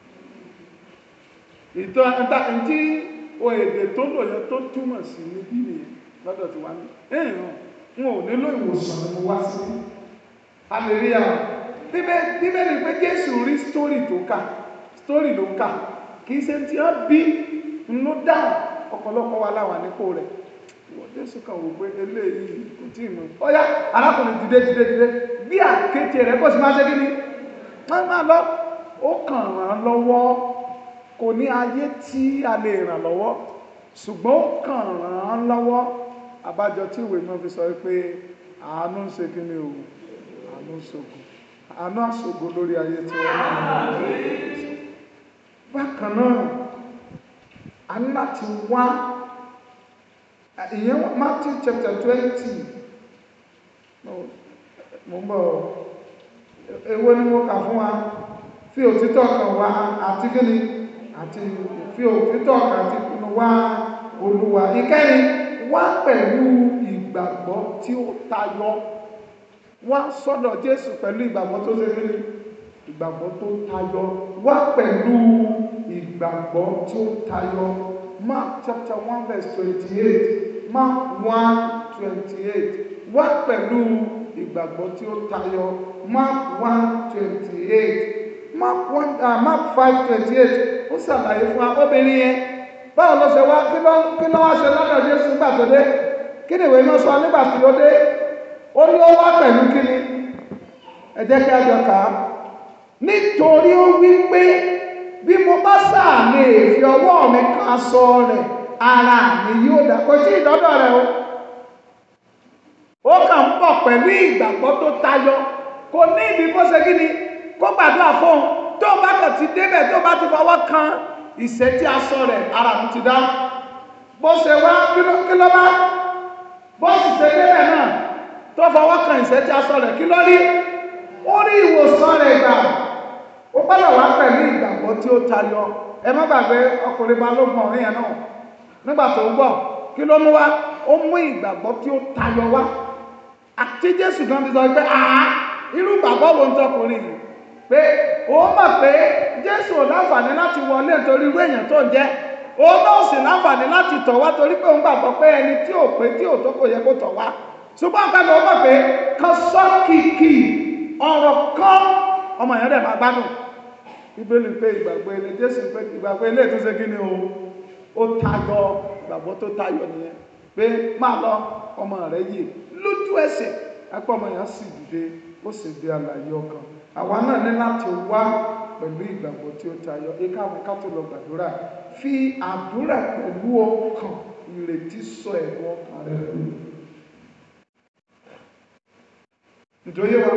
Tí èdè tó lò yẹn tó túmọ̀ sí níbí nìyẹn lọ́dọ̀ tí wá ní. N ò nílò ìwòsàn ni mo wá sí. Hallelujah. Bíbélì pé Jésù rí sítórì ló kà. Kì í ṣe tí wọ́n bí ló dáhùn. Ọ̀pọ̀lọpọ̀ wa láwà nípò rẹ̀. Jésù kan wò pé eléyìí kò tí ì mọ̀. Ọ̀yá arákùnrin dìde. Bí àkéte rẹ̀ kò sí máa ṣe kí ni? Wọ́n máa lọ. Ó kàn ràn lọ́wọ́. Kò ní ayé tí a lè ràn lọ́wọ́. Ṣùgbọ́n ó kàn ràn lọ́wọ́. Àbájọ tí ìwé náà fi sọ pé àánú ń ṣe kí ni o? Àánú ń ṣògo. Àánú àṣògo lórí ayé tí wọ́n ní. Bákan náà, a ní láti wá. Ìyẹn Matthew chapter 20. Mo ń bọ̀. Èwo ni mo kà fún wa? Fi òtítọ́ ọkàn wá àti kíni? Àti fi òtítọ́ ọkàn àti ìpinnu wá Olúwa. Ìkẹrin, wá pẹ̀lú ìgbàgbọ́ tí ó tayọ. Wá sọ́dọ̀ Jésù pẹ̀lú ìgbàgbọ́ tó ṣe kíni? Ìgbàgbọ́ tó tayọ. Wá pẹ̀lú ìgbàgbọ́ tí ó tayọ. Mark chapter 1 verse 28. Mark 1:28. Wá pẹ̀lú ìgbàgbọ́ tí ó tayọ. Mark 1:28. Mark 5:28. Ó ṣàlàyé fún obìnrin yẹn. Báwo ló ṣe wá? Kí ló wá ṣe lọ́dọ̀ Jésù nígbà tó dé? Kí ni ìwé náà sọ nígbà tí ó dé? ó ní ó wá pẹ̀lú kíni, ẹ jẹ́ kí a jọ kà á. Nítorí ó wí pé bí mo bá sáà lè fi ọwọ́ mi kan aṣọ rẹ̀, ara mi yóò dá. Kò tí ì dọ́dọ̀ rẹ̀ o, ó kàn ń bọ̀ pẹ̀lú ìgbàgbọ́ tó tayọ. Kò ní ìdí kó ṣe kíni, kó gbàdúrà fóun. Tó bá kàn ti débẹ̀, tó bá ti fọwọ́ kan ìṣẹ́tí aṣọ rẹ̀, ara mi ti dá. Bó ṣe wá kí ló bá, bó sì ṣe débẹ̀ náà tó fọwọ́ kan ìṣẹ́tí aṣọ rẹ̀, kí ló rí? Ó rí ìwòsàn rẹ̀ gbà. Ó gbọ́dọ̀ wá pẹ̀lú ìgbàgbọ́ tí ó tayọ. Ẹ má gbàgbé ọkùnrin balógun ọ̀rìn yẹn náà, nígbà tó ń bọ̀, kí ló mú wá? Ó mú ìgbàgbọ́ tí ó tayọ wá. Àti Jésù gan fi sọ pé irú ìgbàgbọ́ wo ń tọkùnrin yìí? Pé ó mọ̀ pé Jésù ò láǹfààní láti wọlé nítorí irú èèyàn tó ń jẹ́. Òun náà sì láǹfààní láti tọ̀ wá torí pé òun gbàgbọ́ pé ẹni tí ò pé tí ò tó kò yẹ kó tọ̀ wá. Ṣùgbọ́n nǹkan tó mọ̀ pé kan sọ kìkì ọ̀rọ̀ kan ọmọ yẹn dẹ̀ máa gbádùn. Bíbélì pé ìgbàgbọ́ ilé, Jésù pé ìgbàgbọ́ ilé tó ṣe kí ni o, ó tayọ, ìgbàgbọ́ tó tayọ nìyẹn. Pé máa lọ, ọmọ rẹ̀ yìí lójú ẹsẹ̀, apá ọmọ yẹn sì dìde, ó sì di alààyè ọkàn. Àwa náà ní láti wá pẹ̀lú ìgbàgbọ́ tí ó tayọ. Ìkáwọn ká tó lọ gbàdúrà, fi àdúrà pẹ̀lú ọkàn ìrètí sọ ẹ̀rọ ọkàn rẹ̀ lù. Nítorí wa,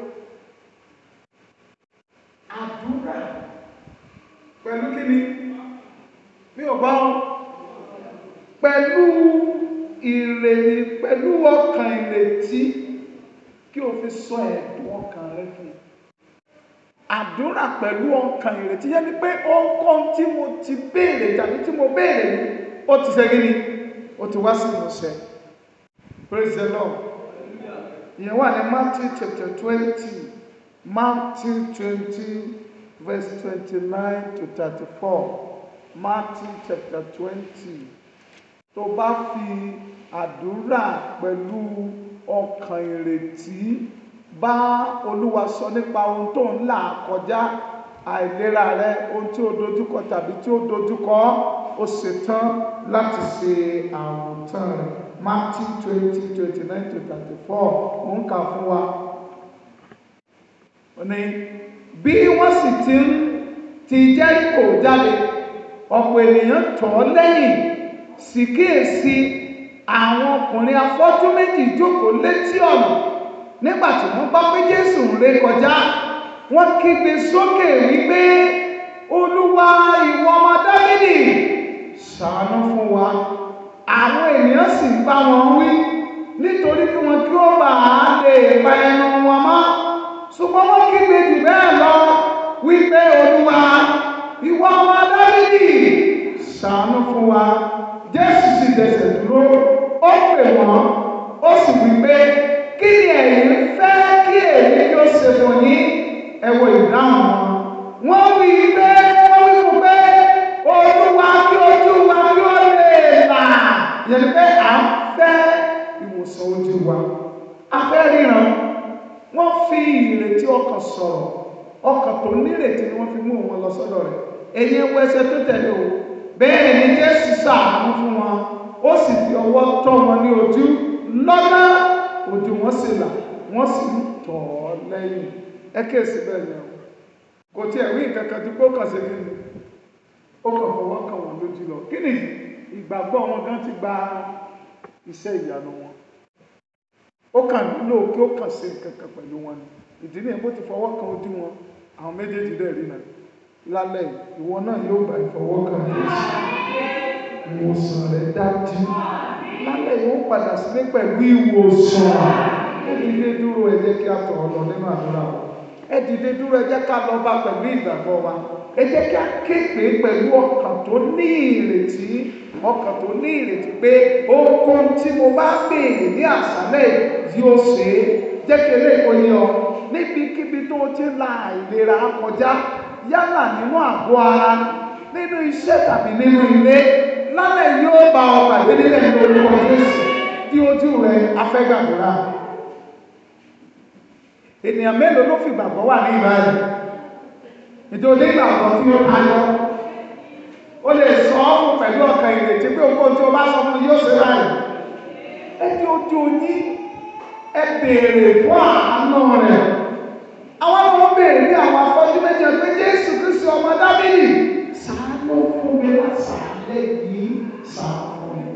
àdúrà pẹ̀lú kíni? Mi ò bá wọn. Pẹ̀lú ìrètí, pẹ̀lú ọkàn ìrètí kí o fi sọ ẹ̀dùn ọkàn rẹ fún. Àdúrà pẹ̀lú ọkàn ìrètí yẹn ni pé ohunkóhun tí mo ti béèrè tàbí tí mo béèrè ní, ó ti ṣe kíni? Ó ti wá sí ìmúṣẹ. Praise the Lord. Ìyẹn wà ní Matthew chapter 20. Matthew 20 verse 29 to 34. Matthew chapter 20. Tó bá fi àdúrà pẹ̀lú ọkàn ìrètí bá Olúwa sọ nípa ohun tó ń là kọjá, àìlera rẹ, ohun tí ó dojúkọ tàbí tí ó dojúkọ, ó ṣetán láti ṣe àwòtán rẹ̀. Matthew 20, 29 to 34. Mo ń kà fún wa. Ní bí wọ́n sì ti Jẹ́ríkò jáde, ọ̀pọ̀ ènìyàn tọ̀ ọ́ lẹ́yìn, sì kíyèsí àwọn ọkùnrin afọ́jú méjì jókòó létí ọ̀nà. Nígbà tí wọ́n gbọ́ pé Jésù ń ré kọjá, wọ́n kígbe sókè wípé, Olúwa, ìwọ ọmọ Dáfídì, ṣàánú fún wa. Àwọn ènìyàn sì ń bá wọn wí nítorí kí wọn kí ó bá lè pa ẹnu wọn mọ́. Ṣùgbọ́n wọ́n kígbe jù bẹ́ẹ̀ lọ wípé, Olúwa, ìwọ ọmọ Dáfídì, ṣàánú fún wa. Jésù sì dẹsẹ̀ dúró, ó pè wọ́n, ó sì wípé, kí ni ẹ̀yin fẹ́ kí èmi kí ó ṣe fún yín? Ẹ wo ìdáhùn wọn. Wọ́n wí fún pé, Olúwa, kí ojú wa kí ó lè là. Ìyẹn ni pé à ń fẹ́ ìwòsàn ojú wa, a fẹ́ ríran. Wọ́n fi ìrètí ọkàn sọ̀rọ̀, ọkàn tó nírètí ni wọ́n fi mú wọn lọ sọ́dọ̀ rẹ̀. Ẹ̀yin wo ẹsẹ̀ tó tẹ̀lé o. Bẹ́ẹ̀ ni Jésù ṣàánú fún wọn, ó sì fi ọwọ́ tọ́ wọn ní ojú. Lọ́nà ojú wọn sì là, wọ́n sì ń tọ̀ ọ́ lẹ́yìn. Ẹ kéèsì bẹ́ẹ̀ ni o. Kò tí ẹ̀ wí kankan tí kò kàn sí nínú. Ó kàn fọwọ́ kàn wọ́n lójú lọ. Kí ni ìgbàgbọ́ wọn gan ti gba iṣẹ́ ìyanu wọn? Ó kàn nílò kí ó kàn sí kankan pẹ̀lú wọn ni. Ìdí nìyẹn bó ti fọwọ́ kan ojú wọn, àwọn méjèèjì dẹ̀ rí náà. Lálẹ́ ìwọ náà yóò gba ìfọwọ́kàn Jésù. Ìwòsàn rẹ̀ dájú. Lálẹ́ yóò padà sílé pẹ̀lú ìwòsàn. Ẹ dìde dúró, ẹ jẹ́ kí a tọ̀ ọ́ lọ nínú àdúrà wa. Ẹ dìde dúró, ẹ jẹ́ ká lọ bá pẹ̀lú ìgbàgbọ́ wa. Ẹ jẹ́ kí a képe pẹ̀lú ọkàn tó ní ìrètí. Ọkàn tó ní ìrètí pé ohunkóhun tí mo bá béèrè ní àṣálẹ́ yóò ṣe é. Jẹ́ kí eléyìí kó yé ọ. Níbikíbi tó ti la àìlera kọjá, yálà nínú àgọ́ ara, nínú iṣẹ́ tàbí nínú ilé, lálẹ́ yóò bá ọ pàdé nílẹ̀ ní orúkọ Jésù. Bí ojú rẹ̀ afẹ́gbàdúrà. Ènìyàn mélòó ló fi ìgbàgbọ́ wà ní ìbáyìí? Nítorí ìgbàgbọ́ tí ó tayọ. Ó lè sọ ọ́ fún pẹ̀lú ọkàn ìrètí pé ohun tí o bá sọ fún yóò ṣe báyìí. Ẹ di ojú yín, ẹ ẹ béèrè fún àánú rẹ̀. Àwọn ọmọ béèrè ní àwọn afọ́jú méjì pé Jésù Kristi ọmọ Dáfídì ṣàánú fún mi lásàálẹ̀ yìí, ṣàánú fún mi.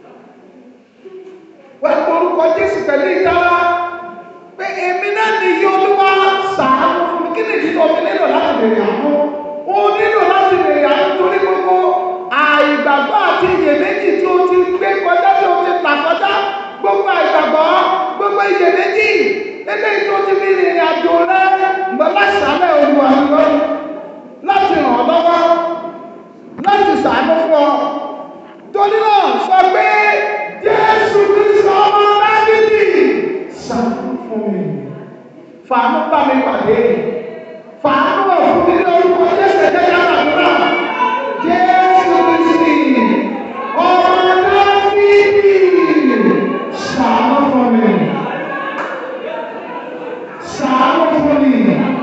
Wọ́n orúkọ Jésù pẹ̀lú ìdára pé èmi náà nìyí Olúwa ṣàánú fún mi. Kí ni ìdí tó fi nílò láti béèrè àánú? Ó nílò láti béèrè àánú torí gbogbo àìgbàgbọ́ àti iyèméjì tí o ti gbé kọjá, tí o ti là kọjá, gbogbo àìgbàgbọ́, gbogbo iyèméjì, eléyìí tó ti fi rìnrìn àjò rẹ gbọ́ lásàálẹ̀ Olúwa lọ láti ràn ọ́ lọ́wọ́, láti ṣàánú fún ọ. Torí náà sọ pé Jésù Kristi ọmọ Dáfídì ṣàánú fún mi. Fàánú bá mi pàdé. Fàánú wọ̀ fún mi ní orúkọ Jésù ẹ̀jẹ̀ yára àdúrà. Jésù Kristi ọmọ Dáfídì ṣàánú fún mi. Ṣàánú fún mi.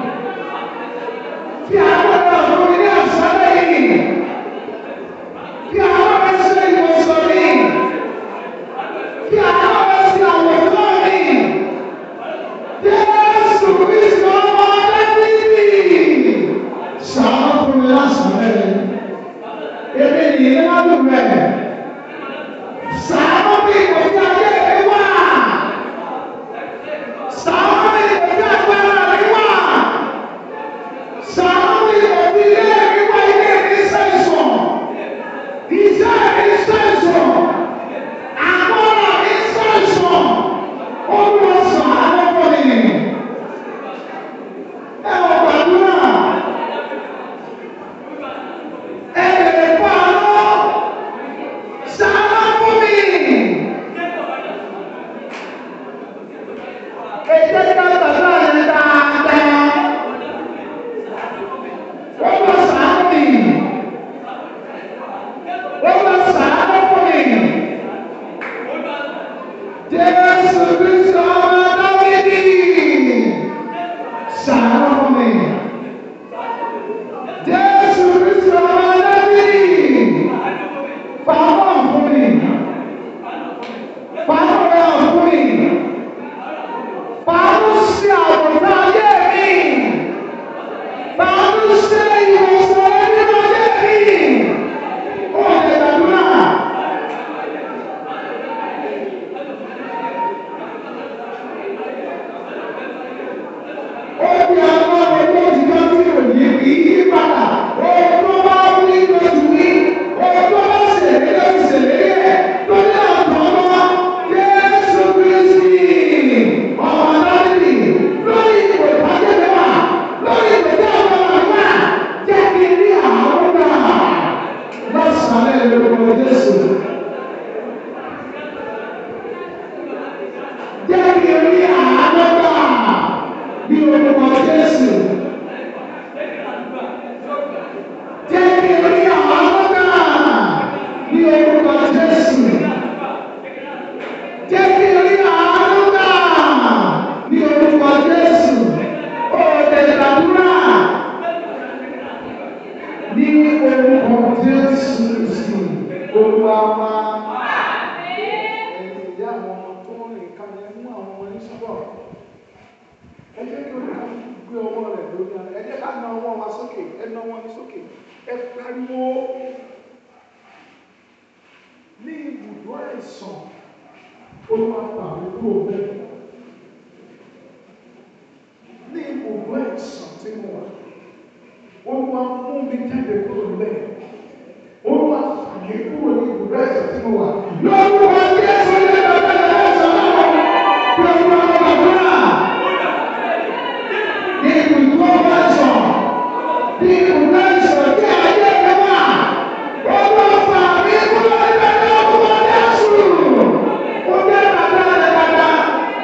Fi àgbàdo fún mi ní àṣálẹ́ yìí. Fi àwọn ẹsẹ̀ ìwòsàn mi. Fi àwọn ẹsẹ̀ àwòrán mi. Jésù Kristi ọmọ Dáfídì ṣàánú fún mi lásàálẹ́ yìí. Èmi nìyí ládùn rẹ̀. Ṣàánú mi kò sí ayé mi wá. Ṣàánú mi kò sí agbára mi wá. Ṣàánú mi kò sí ilé mi wá, ilé mi ṣàìsàn. Iṣẹ́ mi ṣàìsàn. Àkọ́rọ̀ mi ṣàìsàn. Olúwa ṣàánú fún mi. Ẹ wọ gbàdúrà. Ẹ lè fọ́ àánú. Ṣàánú fún mi. Ẹ jẹ́ ká gbàdúrà yẹn dáadáa. Olúwa ṣàánú mi. Olúwa ṣàánú fún mi. Jésù Kristi ọmọ Dáfídì ṣàánú fún mi. Jésù Kristi ọmọ Dáfídì fàánú fún mi. Fàánú rẹ̀ fún mi. Fàánú sí àwòrán ayé mi. Fàánú sí ìwòsàn nínú ayé mi. Ó lè gbàdúrà. Ó bí àwọn ọmọ ẹgbẹ́ òṣìṣẹ́ tí ò ní kí yí padà. Ohun tó bá wí lóṣù wí. Ohun tó bá ṣèlérí lóṣù ṣèlérí ẹ̀. Lórí àtọ̀ ọmọ Jésù Kristi ọmọ Dáfídì. Lórí ìwé ìpàdé wa. Lórí ìwé tí àwọn ọmọ wa. Jẹ́ kí n rí àwọn gbà. Lọ́sàn-án lórúkọ Jésù. Jẹ́ kí n rí àwọn gbà. Ní orúkọ Jésù. Jẹ́ kí n rí àwọn gbà. Ní orúkọ Jésù. Jẹ́ kí n rí àwọn gbà. Ní orúkọ Jésù. Ó lè gbàdúrà. Ní orúkọ Jésù Kristi Olúwa wa. Ẹ̀yin ìyá àwọn ọmọ tó ń rìn kalẹ̀ mú àwọn ọmọ yín sọ́dọ̀. Ẹ jẹ́ kí olùkọ́ gbé ọwọ́ rẹ̀ lórí ara. Ẹ jẹ́ ká na ọwọ́ wa sókè. Ẹ na ọwọ́ yín sókè. Ẹ pariwo ní ibùdó àìsàn. Olúwa gbà mí kúrò bẹ́ẹ̀. Ní ibùdó àìsàn tí mo wà. Olúwa mú mi jáde kúrò bẹ́ẹ̀. Olúwa fà mí kúrò ní ibùdó àìsàn tí mo wà. Lórúkọ Jésù ní ìdàgbà àìsàn náà. Bí Olúwa gbàdúrà. Ní ibùdó àìsàn. Ní ibùdó àìsàn tí ayé mi wà. Olúwa fà mí kúrò níbẹ̀ ní orúkọ Jésù. Ó dé bàbá rẹ̀ dáadáa.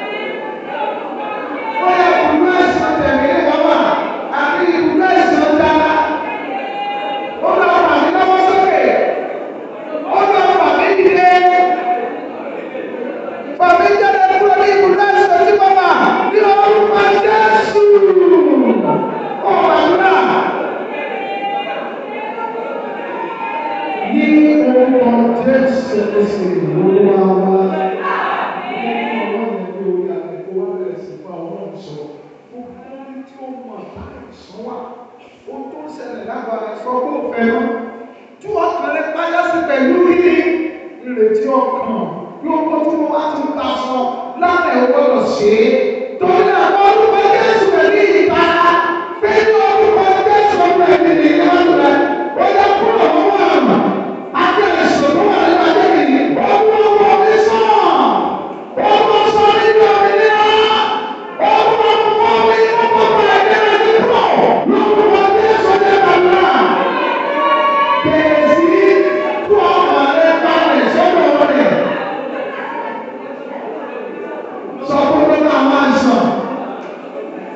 Ó yẹ ibùdó àìsàn tẹ̀lé ní bàbá. Àbí ibùdó àìsàn dára. Ó lọ fà mí lọ́wọ́ sókè. Ó lọ fà mí dìde. Fà mí jáde kúrò ní ibùdó àìsàn tí mo wà. Ní orúkọ Jésù. Ó gbàdúrà. Ní orúkọ Jésù Kristi Olúwa wa. Ní ọwọ́ yẹn bí orí àgbẹ̀kọ́ tí ọkàn rẹ páyà sí pẹ̀lú kíni ìrètí ọkàn bí owó tí wọ́n wá ti ń ta sọ lánàá ẹ̀ gbọ́dọ̀ ṣe é torí àwọn olùkọ́ Jésù pẹ̀lú ìtara pé ní olùkọ́ Jésù pẹ̀lú ìyanu rẹ̀ ó yẹ kúrò lọ́wọ́ àmà àti ẹ̀sùn tó wà nínú ayé yìí ọwọ́ ọwọ́ mi sàn ọwọ́ sọ nínú òmìnira ọwọ́ ọwọ́ mi ọwọ́ bẹ̀rẹ̀ nínú ìdúró lórúkọ Jésù ní ìbàdàn kèsì tó ọmọ rẹ bá rẹ sọ́dọ̀ rẹ̀ sọ fún mi náà máa ń sàn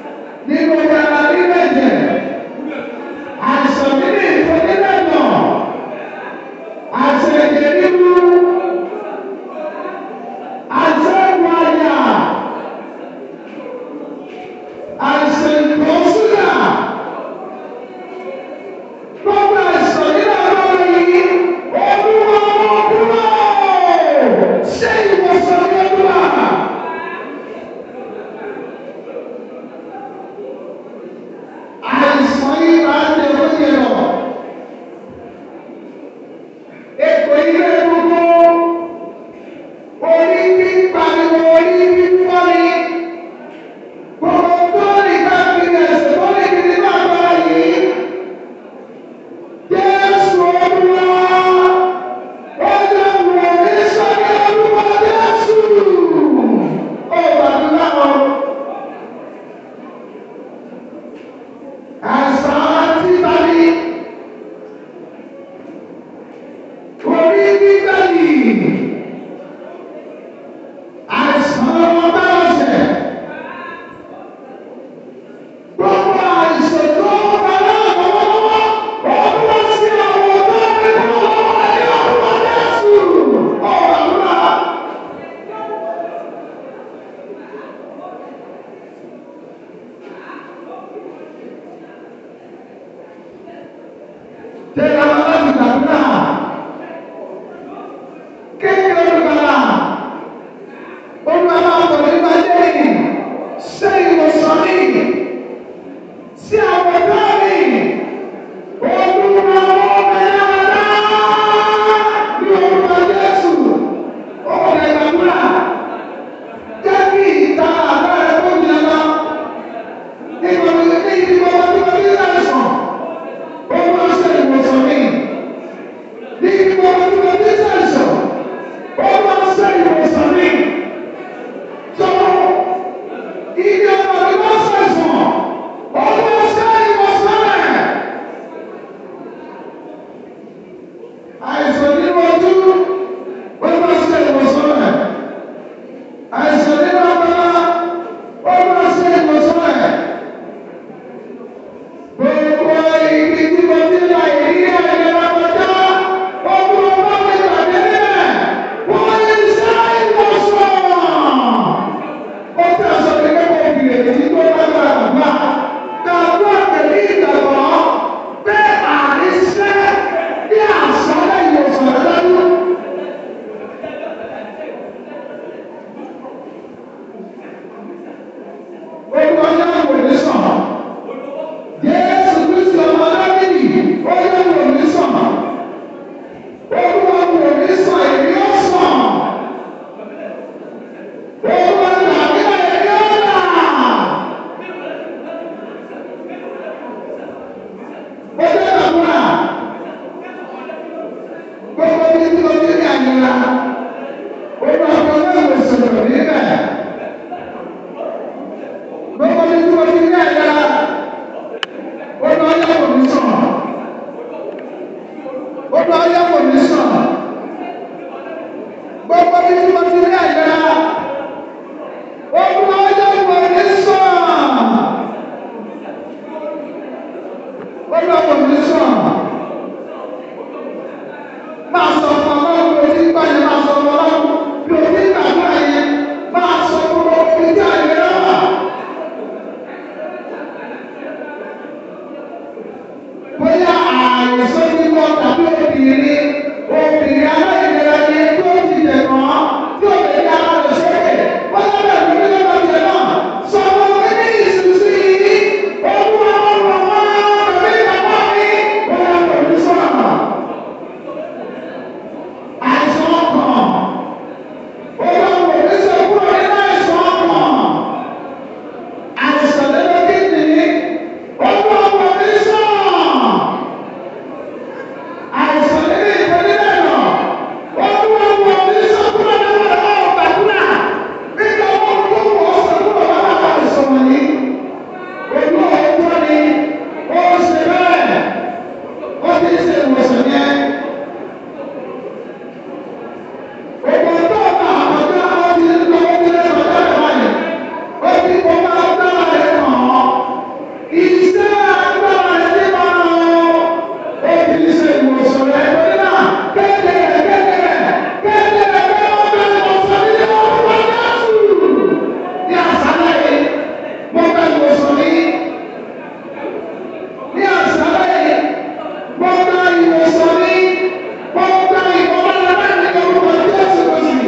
ìwòsàn ní. Mo gba ìmọ̀lára náà ní orúkọ Jésù Kristi.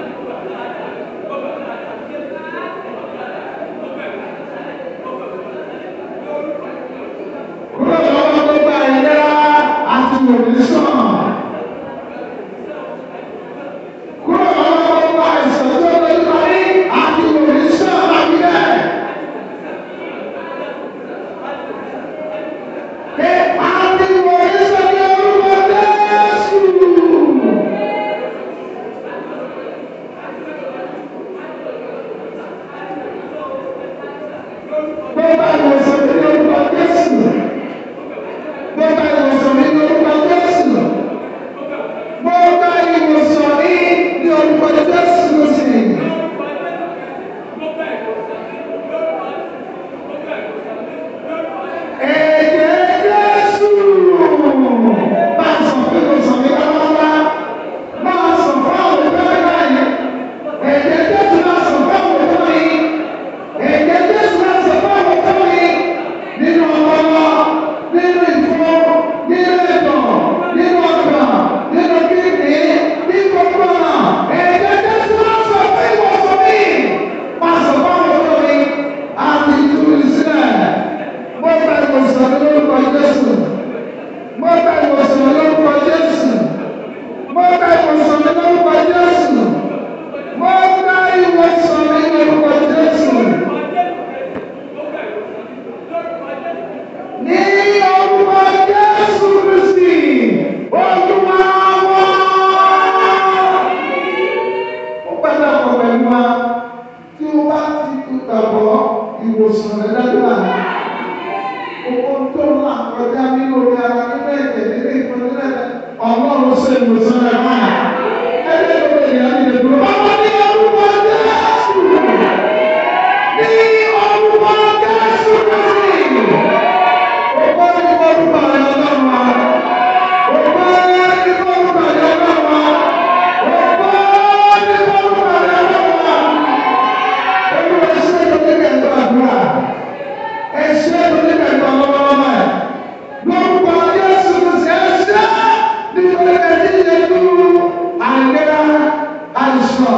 Kúrò lọ́wọ́ gbogbo àìlera àti òmìsàn. Kúrò lọ́wọ́ gbogbo àìsàn tó lórí parí àti òmìsàn lábílẹ̀. Àti òmìsàn ní orúkọ Jésù. Gbogbo àìsàn ní orúkọ Jésù. Gbogbo ìwòsàn ní orúkọ Jésù. Gbogbo ìwòsàn ní orúkọ Jésù sí. Ẹ̀jẹ̀ Jésù máa sọ fún ìwòsàn ní kámáká. Máa sọ fún àwọn ìfẹ́ báyìí. Ẹ̀jẹ̀ Jésù máa sọ fún àwọn ìfẹ́ yìí. Ẹ̀jẹ̀ Jésù máa sọ fún àwọn ìfẹ́ yìí. Nínú ọpọlọ, nínú ìfọ́, nínú ẹ̀dọ̀, nínú ọkàn, nínú kíndìnrín, ní gbogbo ọ̀nà. Ẹ̀jẹ̀ Jésù máa sọ fún ìwòsàn mi. Máa sọ fún àwọn ìfẹ́ mi. Àti ìtúni sílẹ̀. Mo gba ìwòsàn ní orúkọ Jésù. Mo gba ìwòsàn ní orúkọ Jésù. Mo gba ìwòsàn ní orúkọ Jésù. Mo gba ìwòsàn ní orúkọ Jésù. Ní orúkọ Jésù Kristi, Olúwa wa. Ó gbàdá pọ̀ pẹ̀lú wa tí ó bá ti gbàgbọ́ ìwòsàn rẹ̀ dájúmọ̀. Owó tó ń là kọjá nínú orí ara nínú ẹ̀jẹ̀ nínú ìfọ̀nilẹ̀ Ọlọ́run ṣe ìwòsàn rẹ̀ máa. Ẹgbẹ́ ìwé ìyá mi lè dúró. Ọmọ ní orúkọ Jésù. Ní orúkọ Jésù Kristi. Ògbó ní orúkọ rẹ̀ Ọlọ́run wa. Ògbó ní orúkọ rẹ̀ Ọlọ́run wa. Ògbó ní orúkọ rẹ̀ Ọlọ́run wa. Olúwa ṣe ìdílé ẹ̀dọ́ àdúrà. Ẹ̀ṣẹ́ ìdílé ẹ̀dọ́ ọlọ́wọ́ ẹ̀. Lórúkọ Jésù Kristi ẹ̀ṣẹ́ nítorí ẹ̀dí ìyẹ̀dú àìlera àìsàn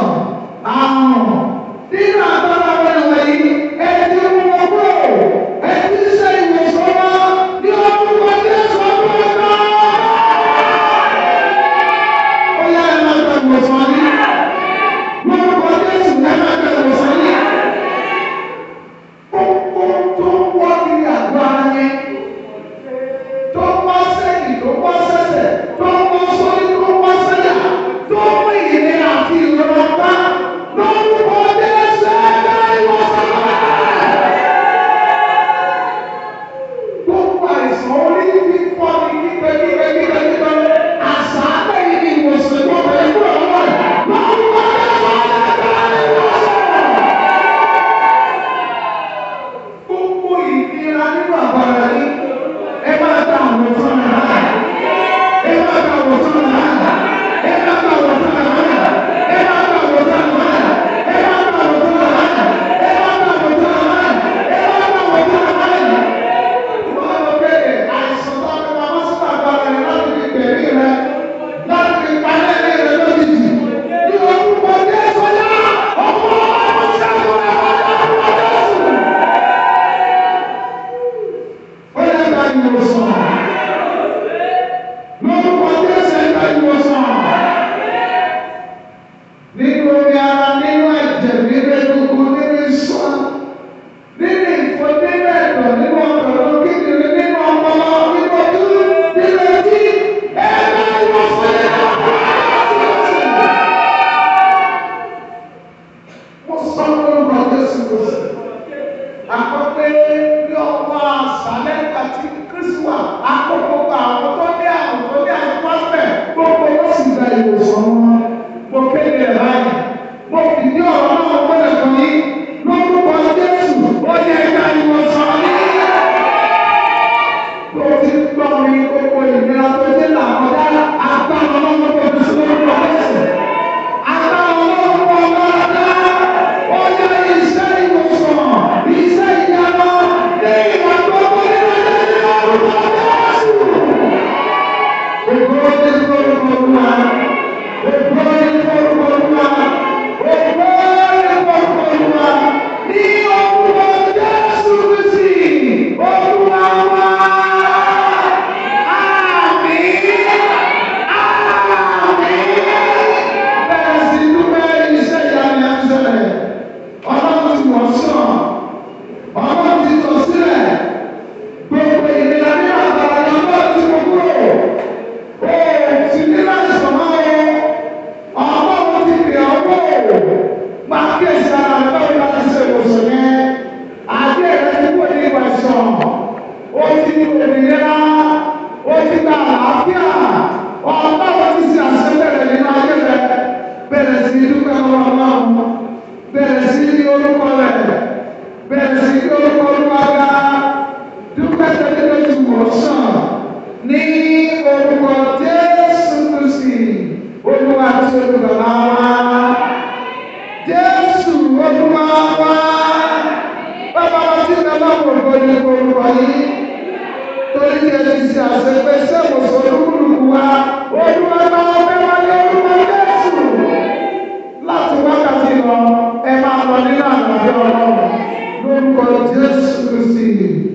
Jésù Olúwa wa. Bàbá wa tí ìdáná gbogbo ní orúkọ yìí. Torí tí ẹ ti ṣe àṣepé ṣẹ́wọ̀sán olúkúlùkù wa. Olúwa bá wọn fẹ́ wá ní orúkọ Jésù. Láti wákàtí lọ, ẹ máa lọ nínú àgbàdo Ọlọ́run. Lórúkọ Jésù Kristi.